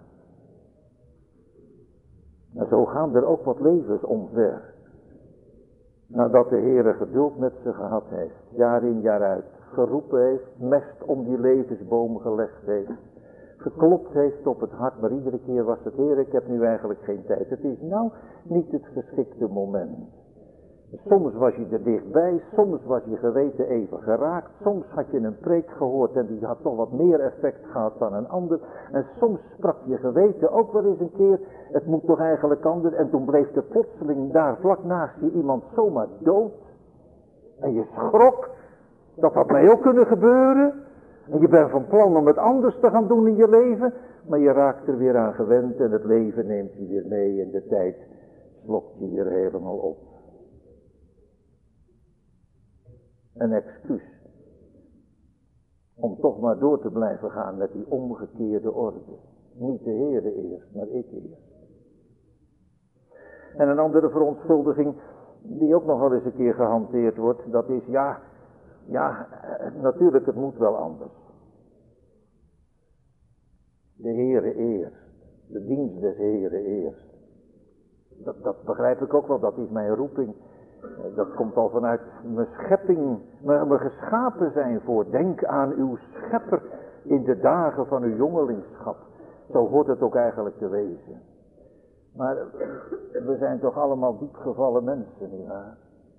En zo gaan er ook wat levens omver. Nadat de Heer geduld met ze gehad heeft, jaar in jaar uit, geroepen heeft, mest om die levensboom gelegd heeft, geklopt heeft op het hart, maar iedere keer was het, Heer, ik heb nu eigenlijk geen tijd. Het is nou niet het geschikte moment. Soms was je er dichtbij, soms was je geweten even geraakt, soms had je een preek gehoord en die had toch wat meer effect gehad dan een ander. En soms sprak je geweten ook wel eens een keer, het moet toch eigenlijk anders. En toen bleef er plotseling daar vlak naast je iemand zomaar dood. En je schrok, dat had mij ook kunnen gebeuren. En je bent van plan om het anders te gaan doen in je leven. Maar je raakt er weer aan gewend en het leven neemt je weer mee en de tijd slokt je weer helemaal op. Een excuus om toch maar door te blijven gaan met die omgekeerde orde. Niet de Heere eerst, maar ik eerst. En een andere verontschuldiging die ook nog wel eens een keer gehanteerd wordt, dat is ja, natuurlijk het moet wel anders. De Heere eerst, de dienst des Heere eerst. Dat begrijp ik ook wel, dat is mijn roeping. Dat komt al vanuit mijn schepping, mijn geschapen zijn voor. Denk aan uw schepper in de dagen van uw jongelingschap. Zo hoort het ook eigenlijk te wezen. Maar we zijn toch allemaal diepgevallen mensen, nietwaar?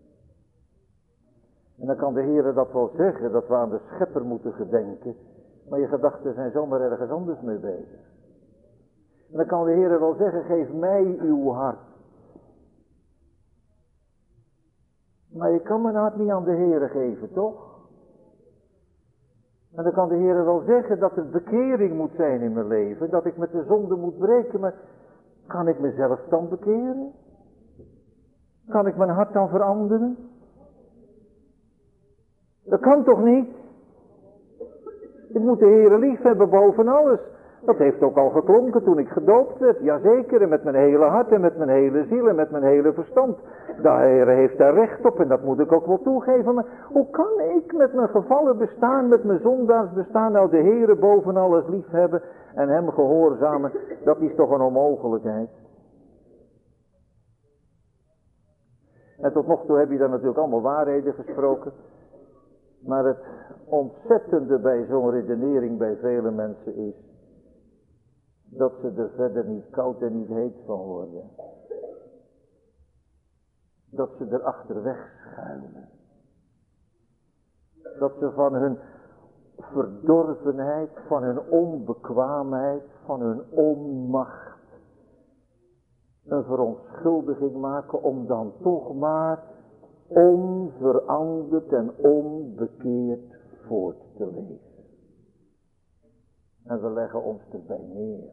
En dan kan de Heer dat wel zeggen, dat we aan de schepper moeten gedenken. Maar je gedachten zijn zomaar ergens anders mee bezig. En dan kan de Heer wel zeggen, geef mij uw hart. Maar je kan mijn hart niet aan de Heer geven, toch? En dan kan de Heer wel zeggen dat er bekering moet zijn in mijn leven. Dat ik met de zonde moet breken. Maar kan ik mezelf dan bekeren? Kan ik mijn hart dan veranderen? Dat kan toch niet? Ik moet de Heer lief hebben boven alles. Dat heeft ook al geklonken toen ik gedoopt werd. Jazeker, en met mijn hele hart en met mijn hele ziel en met mijn hele verstand. De Heer heeft daar recht op en dat moet ik ook wel toegeven. Maar hoe kan ik met mijn gevallen bestaan, met mijn zondaars bestaan, nou de Heer boven alles lief hebben en hem gehoorzamen? Dat is toch een onmogelijkheid. En tot nog toe heb je daar natuurlijk allemaal waarheden gesproken. Maar het ontzettende bij zo'n redenering bij vele mensen is dat ze er verder niet koud en niet heet van worden. Dat ze er achterweg schuilen. Dat ze van hun verdorvenheid, van hun onbekwaamheid, van hun onmacht een verontschuldiging maken om dan toch maar onveranderd en onbekeerd voort te leven. En we leggen ons erbij neer.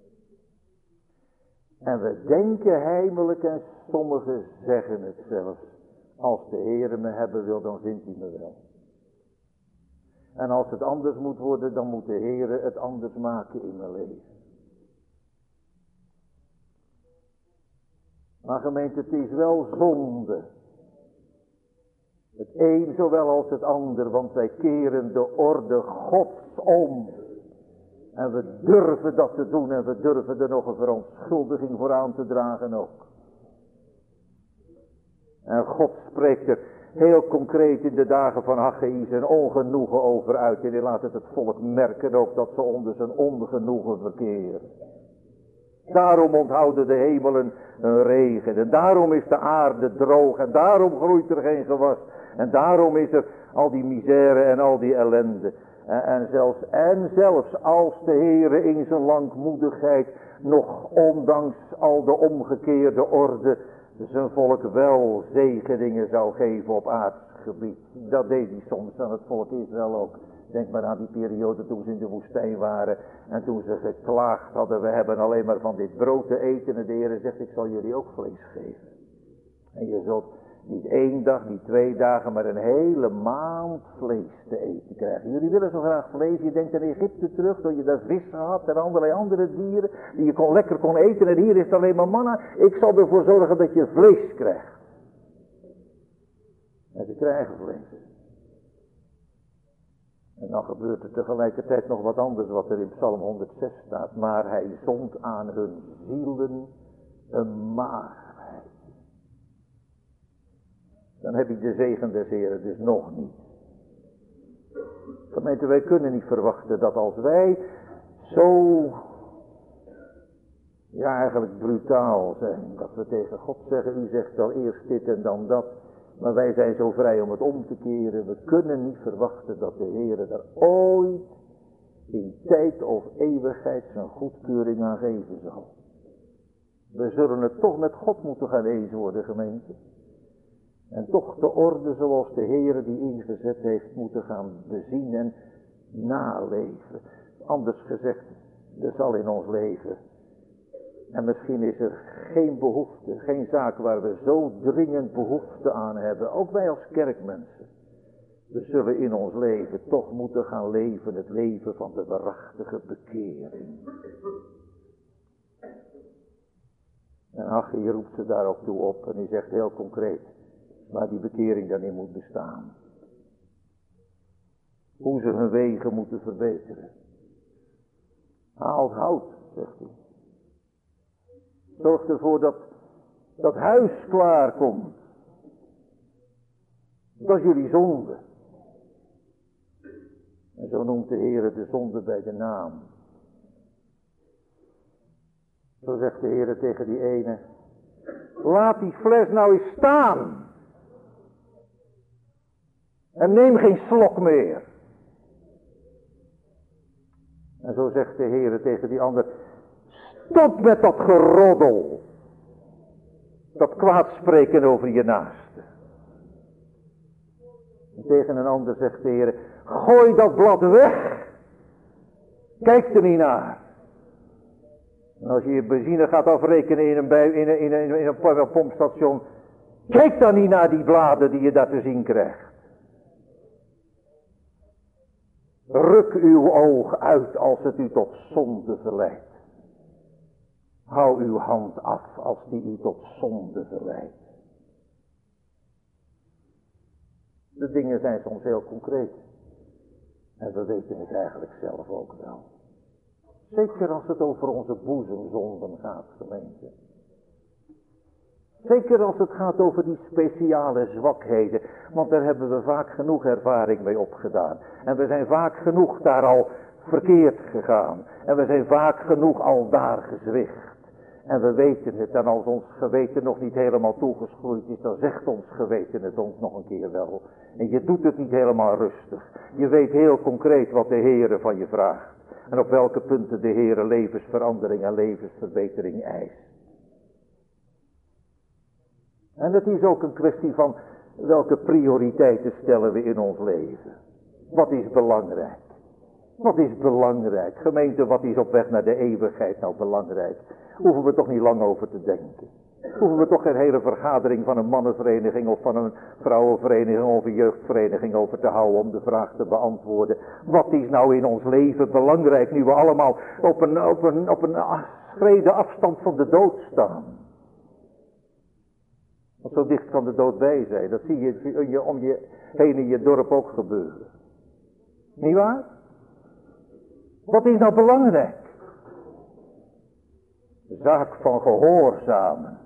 En we denken heimelijk en sommigen zeggen het zelfs. Als de Heere me hebben wil, dan vindt hij me wel. En als het anders moet worden, dan moet de Heere het anders maken in mijn leven. Maar gemeente, het is wel zonde. Het een zowel als het ander, want wij keren de orde Gods om. En we durven dat te doen en we durven er nog een verontschuldiging voor aan te dragen ook. En God spreekt er heel concreet in de dagen van Haggai zijn ongenoegen over uit. En hij laat het volk merken ook dat ze onder zijn ongenoegen verkeren. Daarom onthouden de hemelen een regen. En daarom is de aarde droog. En daarom groeit er geen gewas. En daarom is er al die misère en al die ellende. En zelfs als de Heere in zijn langmoedigheid nog ondanks al de omgekeerde orde zijn volk wel zegeningen zou geven op aardsgebied. Dat deed hij soms aan het volk Israël ook. Denk maar aan die periode toen ze in de woestijn waren en toen ze geklaagd hadden, we hebben alleen maar van dit brood te eten en de Heere zegt, ik zal jullie ook vlees geven. En je zult niet 1 dag, niet 2 dagen, maar een hele maand vlees te eten krijgen. Jullie willen zo graag vlees, je denkt aan Egypte terug, dat je daar vissen had en allerlei andere dieren die je lekker kon eten en hier is het alleen maar manna. Ik zal ervoor zorgen dat je vlees krijgt. En ze krijgen vlees. En dan gebeurt er tegelijkertijd nog wat anders wat er in Psalm 106 staat. Maar hij zond aan hun zielen een magerheid. Dan heb ik de zegen des Heren dus nog niet. Gemeente, wij kunnen niet verwachten dat als wij zo, ja eigenlijk brutaal zijn. Dat we tegen God zeggen, u zegt wel eerst dit en dan dat. Maar wij zijn zo vrij om het om te keren. We kunnen niet verwachten dat de Heere daar ooit in tijd of eeuwigheid zijn goedkeuring aan geven zal. We zullen het toch met God moeten gaan eens worden, gemeente. En toch de orde zoals de Heere die ingezet heeft moeten gaan bezien en naleven. Anders gezegd, er zal in ons leven. En misschien is er geen behoefte, geen zaak waar we zo dringend behoefte aan hebben. Ook wij als kerkmensen. We zullen in ons leven toch moeten gaan leven het leven van de waarachtige bekering. En Haggai roept ze daar ook toe op en hij zegt heel concreet waar die bekering dan in moet bestaan. Hoe ze hun wegen moeten verbeteren. Haal hout, zegt hij. Zorg ervoor dat Dat huis klaar komt. Dat is jullie zonde. En zo noemt de Heer de zonde bij de naam. Zo zegt de Heer tegen die ene. Laat die fles nou eens staan. En neem geen slok meer. En zo zegt de Heer tegen die ander. Stop met dat geroddel. Dat kwaadspreken over je naaste. En tegen een ander zegt de Heer. Gooi dat blad weg. Kijk er niet naar. En als je je benzine gaat afrekenen in een pompstation. Kijk dan niet naar die bladen die je daar te zien krijgt. Ruk uw oog uit als het u tot zonde verleidt. Hou uw hand af als die u tot zonde verleidt. De dingen zijn soms heel concreet. En we weten het eigenlijk zelf ook wel. Zeker als het over onze boezemzonden gaat, gemeente. Zeker als het gaat over die speciale zwakheden. Want daar hebben we vaak genoeg ervaring mee opgedaan. En we zijn vaak genoeg daar al verkeerd gegaan. En we zijn vaak genoeg al daar gezwicht. En we weten het. En als ons geweten nog niet helemaal toegeschroeid is, dan zegt ons geweten het ons nog een keer wel. En je doet het niet helemaal rustig. Je weet heel concreet wat de Heere van je vraagt. En op welke punten de Heere levensverandering en levensverbetering eist. En het is ook een kwestie van welke prioriteiten stellen we in ons leven. Wat is belangrijk? Wat is belangrijk? Gemeente, wat is op weg naar de eeuwigheid nou belangrijk? Hoeven we toch niet lang over te denken. Hoeven we toch geen hele vergadering van een mannenvereniging of van een vrouwenvereniging of een jeugdvereniging over te houden om de vraag te beantwoorden. Wat is nou in ons leven belangrijk nu we allemaal op een schrede afstand van de dood staan? Want zo dicht kan de dood bij zijn. Dat zie je om je heen in je dorp ook gebeuren. Niet waar? Wat is nou belangrijk? De zaak van gehoorzamen.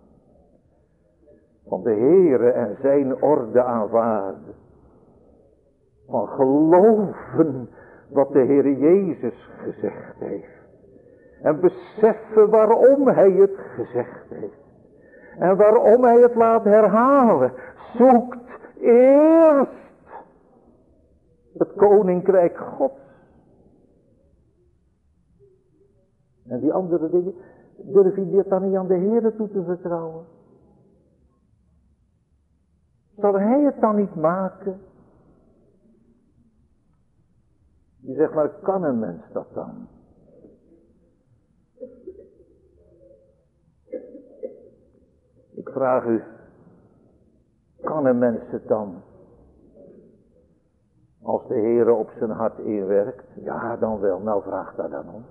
Van de Heere en zijn orde aanvaarden. Van geloven wat de Heer Jezus gezegd heeft. En beseffen waarom hij het gezegd heeft. En waarom hij het laat herhalen. Zoekt eerst het koninkrijk Gods. En die andere dingen, durf je dit dan niet aan de Heere toe te vertrouwen? Zal hij het dan niet maken? Je zegt, maar kan een mens dat dan? Ik vraag u, kan een mens het dan? Als de Heere op zijn hart inwerkt? Ja, dan wel. Nou, vraag daar dan om.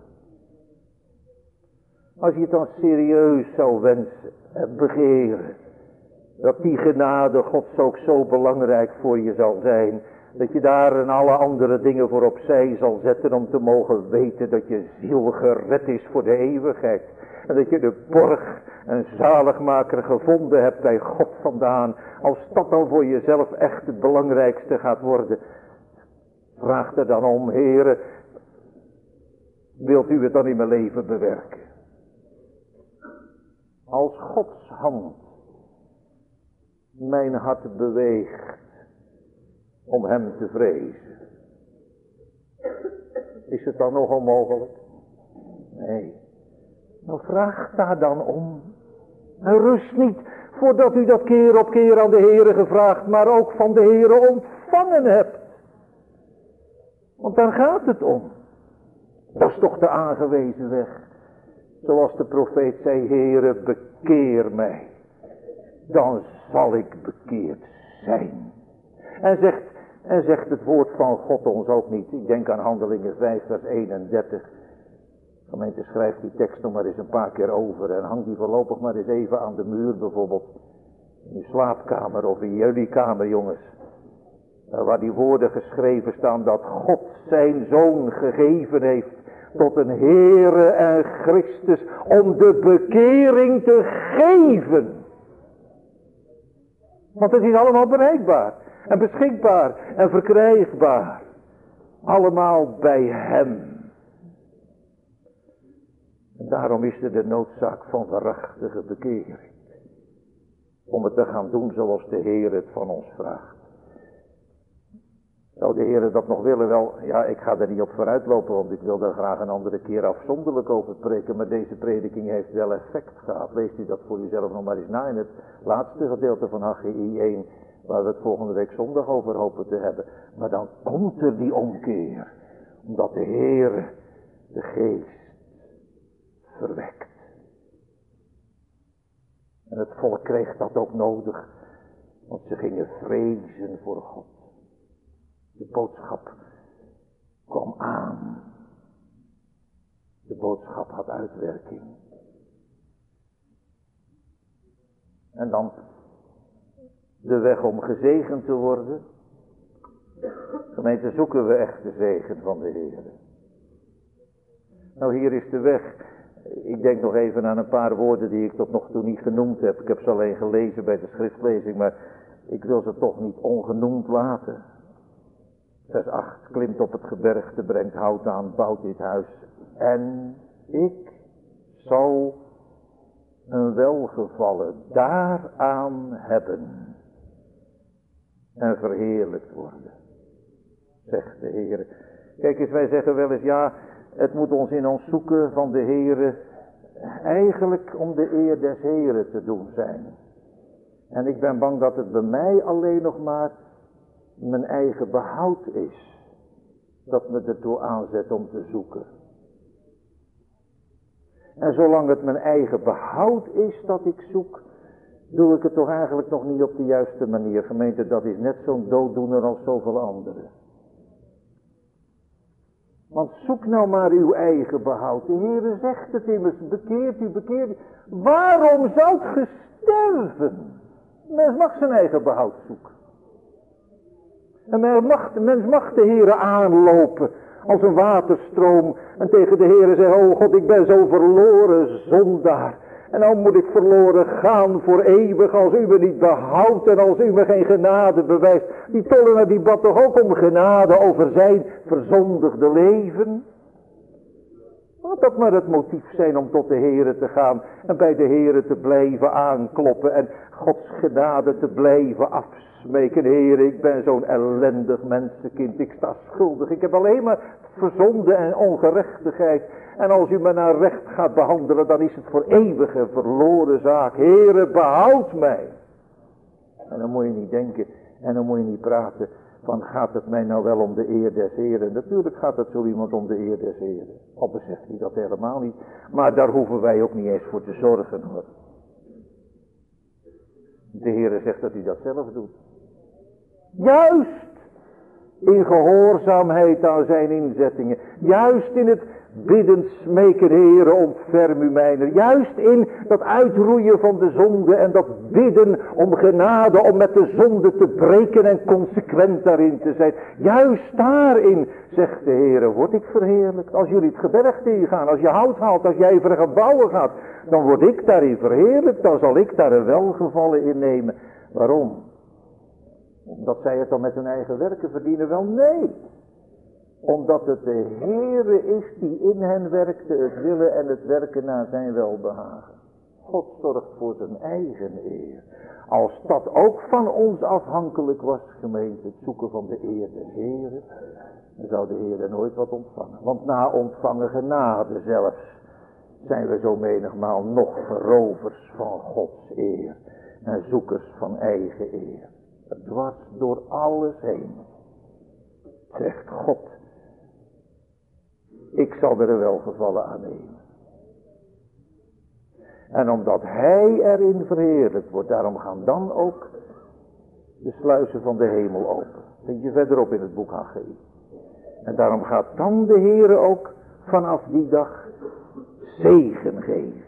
Als je het dan serieus zou wensen en begeren, dat die genade Gods ook zo belangrijk voor je zal zijn, dat je daar en alle andere dingen voor opzij zal zetten om te mogen weten dat je ziel gered is voor de eeuwigheid. En dat je de borg en zaligmaker gevonden hebt bij God vandaan. Als dat dan voor jezelf echt het belangrijkste gaat worden. Vraag er dan om, Heere, wilt u het dan in mijn leven bewerken? Als Gods hand mijn hart beweegt om hem te vrezen. Is het dan nog onmogelijk? Nee. Nou, vraag daar dan om. En rust niet voordat u dat keer op keer aan de Heere gevraagd, maar ook van de Heere ontvangen hebt. Want daar gaat het om. Dat is toch de aangewezen weg. Zoals de profeet zei, Heere, bekeer mij. Dan zal ik bekeerd zijn. En zegt het woord van God ons ook niet. Ik denk aan Handelingen 5 vers 31. Gemeente, schrijf die tekst nog maar eens een paar keer over. En hang die voorlopig maar eens even aan de muur bijvoorbeeld. In je slaapkamer of in jullie kamer, jongens. Waar die woorden geschreven staan dat God zijn zoon gegeven heeft. tot een Heere en Christus om de bekering te geven. Want het is allemaal bereikbaar en beschikbaar en verkrijgbaar. Allemaal bij hem. En daarom is er de noodzaak van waarachtige bekering. Om het te gaan doen zoals de Heer het van ons vraagt. Zou de Heer dat nog willen? Wel, ja, ik ga er niet op vooruitlopen, want ik wil daar graag een andere keer afzonderlijk over spreken. Maar deze prediking heeft wel effect gehad. Leest u dat voor uzelf nog maar eens na in het laatste gedeelte van Haggai 1. Waar we het volgende week zondag over hopen te hebben. Maar dan komt er die omkeer. Omdat de Heer de geest verwekt. En het volk kreeg dat ook nodig. Want ze gingen vrezen voor God. De boodschap kwam aan. De boodschap had uitwerking. En dan de weg om gezegend te worden. Gemeente, zoeken we echt de zegen van de Heer. Nou, hier is de weg. Ik denk nog even aan een paar woorden die ik tot nog toe niet genoemd heb. Ik heb ze alleen gelezen bij de schriftlezing, maar ik wil ze toch niet ongenoemd laten. Vers 8, klimt op het gebergte, brengt hout aan, bouwt dit huis. En ik zal een welgevallen daaraan hebben. En verheerlijkt worden, zegt de Heer. Kijk eens, wij zeggen wel eens, ja, het moet ons in ons zoeken van de Heer eigenlijk om de eer des Heeren te doen zijn. En ik ben bang dat het bij mij alleen nog maar mijn eigen behoud is. Dat me ertoe aanzet om te zoeken. En zolang het mijn eigen behoud is dat ik zoek, doe ik het toch eigenlijk nog niet op de juiste manier. Gemeente, dat is net zo'n dooddoener als zoveel anderen. Want zoek nou maar uw eigen behoud. De Heere zegt het immers, bekeert u, bekeert u. Waarom zou het sterven? Mens mag zijn eigen behoud zoeken. En mens mag de Heere aanlopen als een waterstroom. En tegen de Heere zeggen, oh God, ik ben zo verloren zondaar. En nou moet ik verloren gaan voor eeuwig als u me niet behoudt en als u me geen genade bewijst. Die tollenaar die bad toch ook om genade over zijn verzondigde leven? Laat dat maar het motief zijn om tot de Heere te gaan en bij de Heere te blijven aankloppen en Gods genade te blijven afsmeken. Heere, ik ben zo'n ellendig mensenkind, ik sta schuldig, ik heb alleen maar verzonde en ongerechtigheid. En als u me naar recht gaat behandelen, dan is het voor eeuwig een verloren zaak. Heere, behoud mij. En dan moet je niet denken en dan moet je niet praten van gaat het mij nou wel om de eer des Heren. Natuurlijk gaat het zo iemand om de eer des Heren. Al beseft hij dat helemaal niet. Maar daar hoeven wij ook niet eens voor te zorgen hoor. De Heere zegt dat hij dat zelf doet. Juist in gehoorzaamheid aan zijn inzettingen. Juist in het biddend smeken, Heere, ontferm u mijner. Juist in dat uitroeien van de zonde en dat bidden om genade, om met de zonde te breken en consequent daarin te zijn. Juist daarin, zegt de Heere, word ik verheerlijkt. Als jullie het gebergte ingaan, als je hout haalt, als jij ijverige bouwen gaat, dan word ik daarin verheerlijkt. Dan zal ik daar een welgevallen in nemen. Waarom? Omdat zij het dan met hun eigen werken verdienen? Wel, nee. Omdat het de Heere is die in hen werkte, het willen en het werken naar zijn welbehagen. God zorgt voor zijn eigen eer. Als dat ook van ons afhankelijk was, gemeente, het zoeken van de eer des Heeren, dan zou de Heere nooit wat ontvangen. Want na ontvangen genade zelfs, zijn we zo menigmaal nog verovers van Gods eer en zoekers van eigen eer. Dwars door alles heen, zegt God, ik zal er een welgevallen aan nemen. En omdat hij erin verheerlijkt wordt, daarom gaan dan ook de sluizen van de hemel open. Vind je verderop in het boek Haggai. En daarom gaat dan de Heere ook vanaf die dag zegen geven.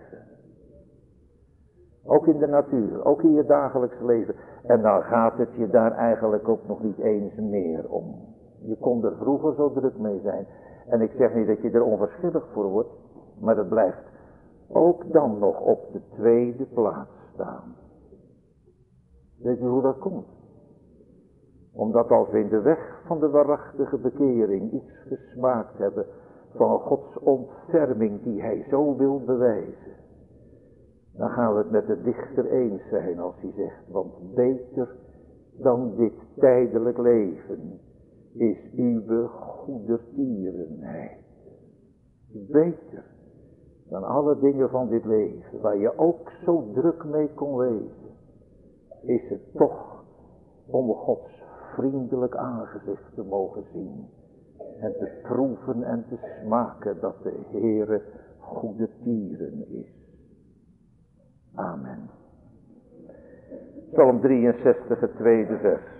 Ook in de natuur, ook in je dagelijks leven. En dan gaat het je daar eigenlijk ook nog niet eens meer om. Je kon er vroeger zo druk mee zijn. En ik zeg niet dat je er onverschillig voor wordt, maar het blijft ook dan nog op de tweede plaats staan. Weet u hoe dat komt? Omdat als we in de weg van de waarachtige bekering iets gesmaakt hebben van Gods ontferming die hij zo wil bewijzen, dan gaan we het met de dichter eens zijn als hij zegt, want beter dan dit tijdelijk leven is uw goedertierenheid. Beter dan alle dingen van dit leven, waar je ook zo druk mee kon wezen, is het toch om Gods vriendelijk aangezicht te mogen zien en te proeven en te smaken dat de Heere goedertieren is. Amen. Psalm 63, het tweede vers.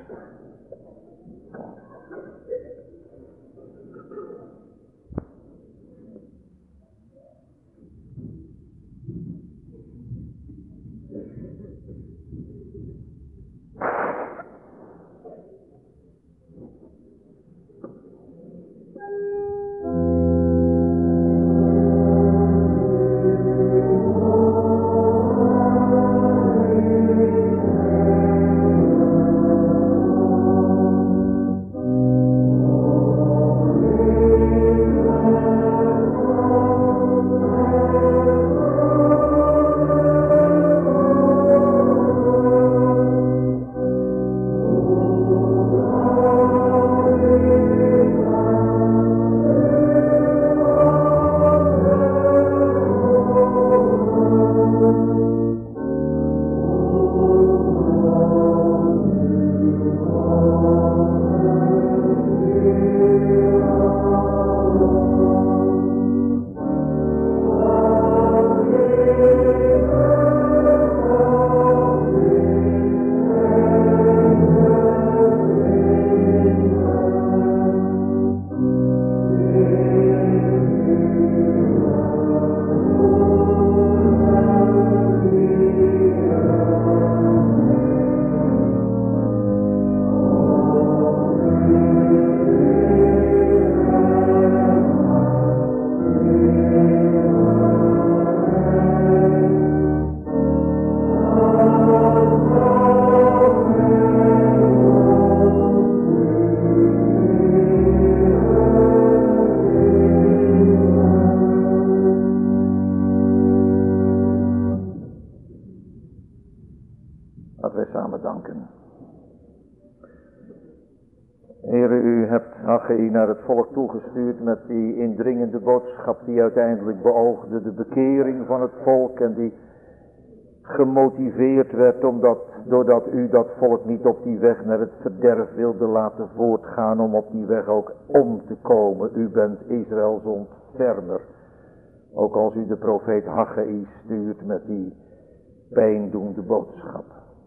Laten wij samen danken. Heere, u hebt Haggai naar het volk toegestuurd met die indringende boodschap die uiteindelijk beoogde de bekering van het volk en die gemotiveerd werd doordat u dat volk niet op die weg naar het verderf wilde laten voortgaan om op die weg ook om te komen. U bent Israëls ontfermer. Ook als u de profeet Haggai stuurt met die pijndoende boodschap.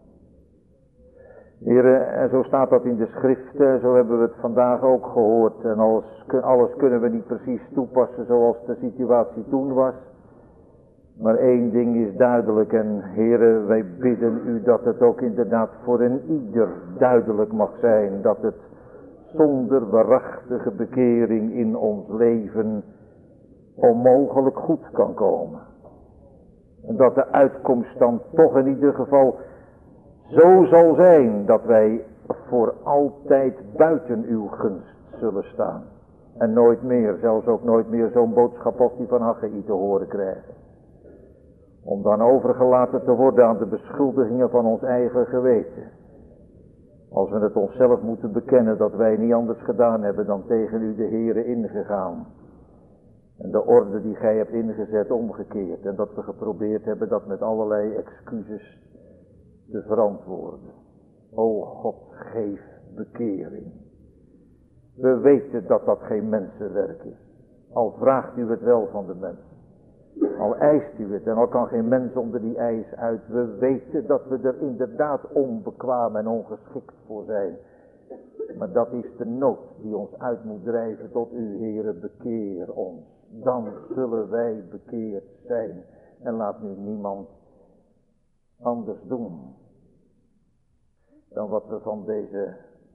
Heere, en zo staat dat in de schriften, zo hebben we het vandaag ook gehoord. En alles kunnen we niet precies toepassen zoals de situatie toen was. Maar één ding is duidelijk en Heere, wij bidden u dat het ook inderdaad voor een ieder duidelijk mag zijn. Dat het zonder waarachtige bekering in ons leven onmogelijk goed kan komen. En dat de uitkomst dan toch in ieder geval zo zal zijn dat wij voor altijd buiten uw gunst zullen staan. En nooit meer, zelfs ook nooit meer zo'n boodschap als die van Haggai te horen krijgen. Om dan overgelaten te worden aan de beschuldigingen van ons eigen geweten. Als we het onszelf moeten bekennen dat wij niet anders gedaan hebben dan tegen u de Heere ingegaan. En de orde die gij hebt ingezet omgekeerd. En dat we geprobeerd hebben dat met allerlei excuses te verantwoorden. O God, geef bekering. We weten dat dat geen mensenwerk is. Al vraagt u het wel van de mensen. Al eist u het en al kan geen mens onder die eis uit. We weten dat we er inderdaad onbekwaam en ongeschikt voor zijn. Maar dat is de nood die ons uit moet drijven tot u, Heere, bekeer ons. Dan zullen wij bekeerd zijn. En laat nu niemand anders doen dan wat we van deze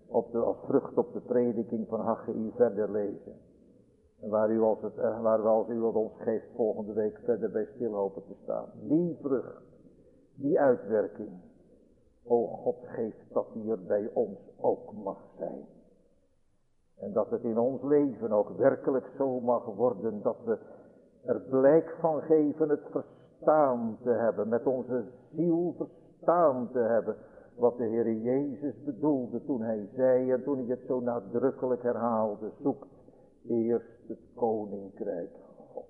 als vrucht op de prediking van Haggai verder lezen. En waar we als u het ons geeft volgende week verder bij stil hopen te staan. Die vrucht, die uitwerking. O God, geef dat die er bij ons ook mag zijn. En dat het in ons leven ook werkelijk zo mag worden dat we er blijk van geven het verstaan te hebben. Met onze ziel verstaan te hebben. Wat de Heer Jezus bedoelde toen hij zei en toen hij het zo nadrukkelijk herhaalde. Zoekt eerst het koninkrijk Gods.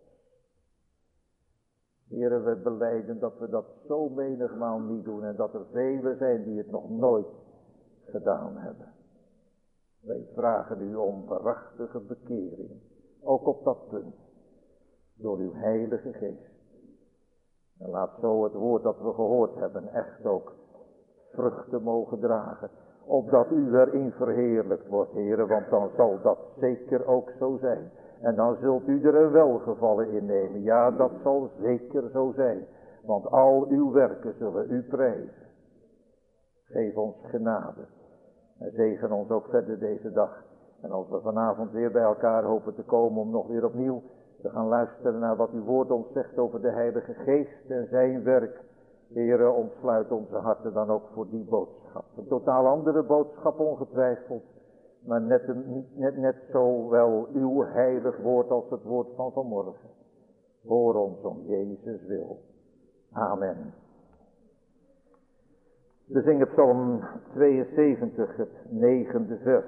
Heren, we belijden dat we dat zo menigmaal niet doen. En dat er velen zijn die het nog nooit gedaan hebben. Wij vragen u om waarachtige bekering. Ook op dat punt. Door uw heilige geest. En laat zo het woord dat we gehoord hebben echt ook vruchten mogen dragen. Opdat u erin verheerlijkt wordt, heren, want dan zal dat zeker ook zo zijn. En dan zult u er een welgevallen in nemen. Ja, dat zal zeker zo zijn. Want al uw werken zullen u prijzen. Geef ons genade. En zegen ons ook verder deze dag. En als we vanavond weer bij elkaar hopen te komen om nog weer opnieuw te gaan luisteren naar wat uw woord ons zegt over de Heilige Geest en zijn werk. Heere, ontsluit onze harten dan ook voor die boodschap. Een totaal andere boodschap ongetwijfeld. Maar net zo wel uw heilig woord als het woord van vanmorgen. Hoor ons om Jezus wil. Amen. We zingen Psalm 72, het 9e vers.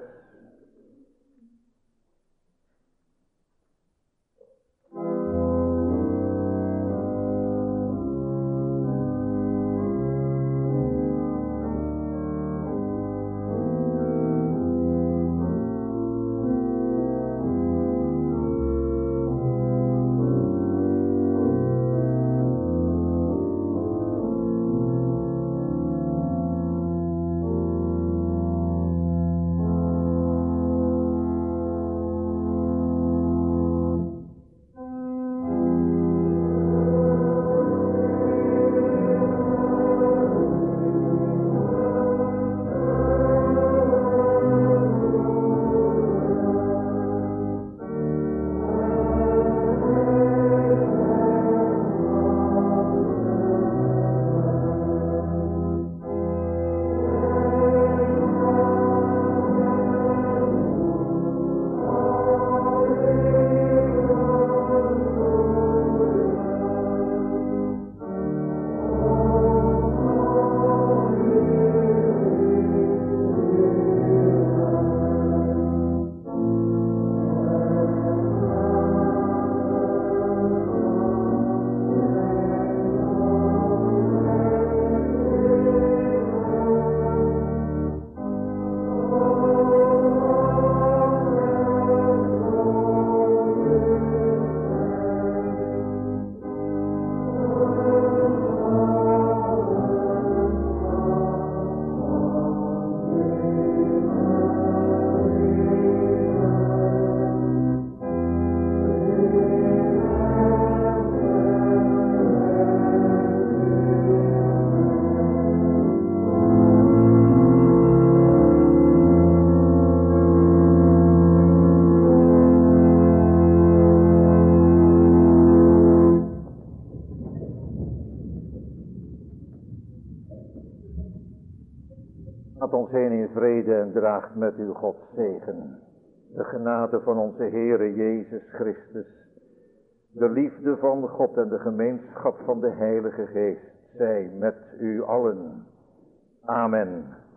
Gaat ons heen in vrede en draagt met u Gods zegen. De genade van onze Heere Jezus Christus. De liefde van God en de gemeenschap van de Heilige Geest zij met u allen. Amen.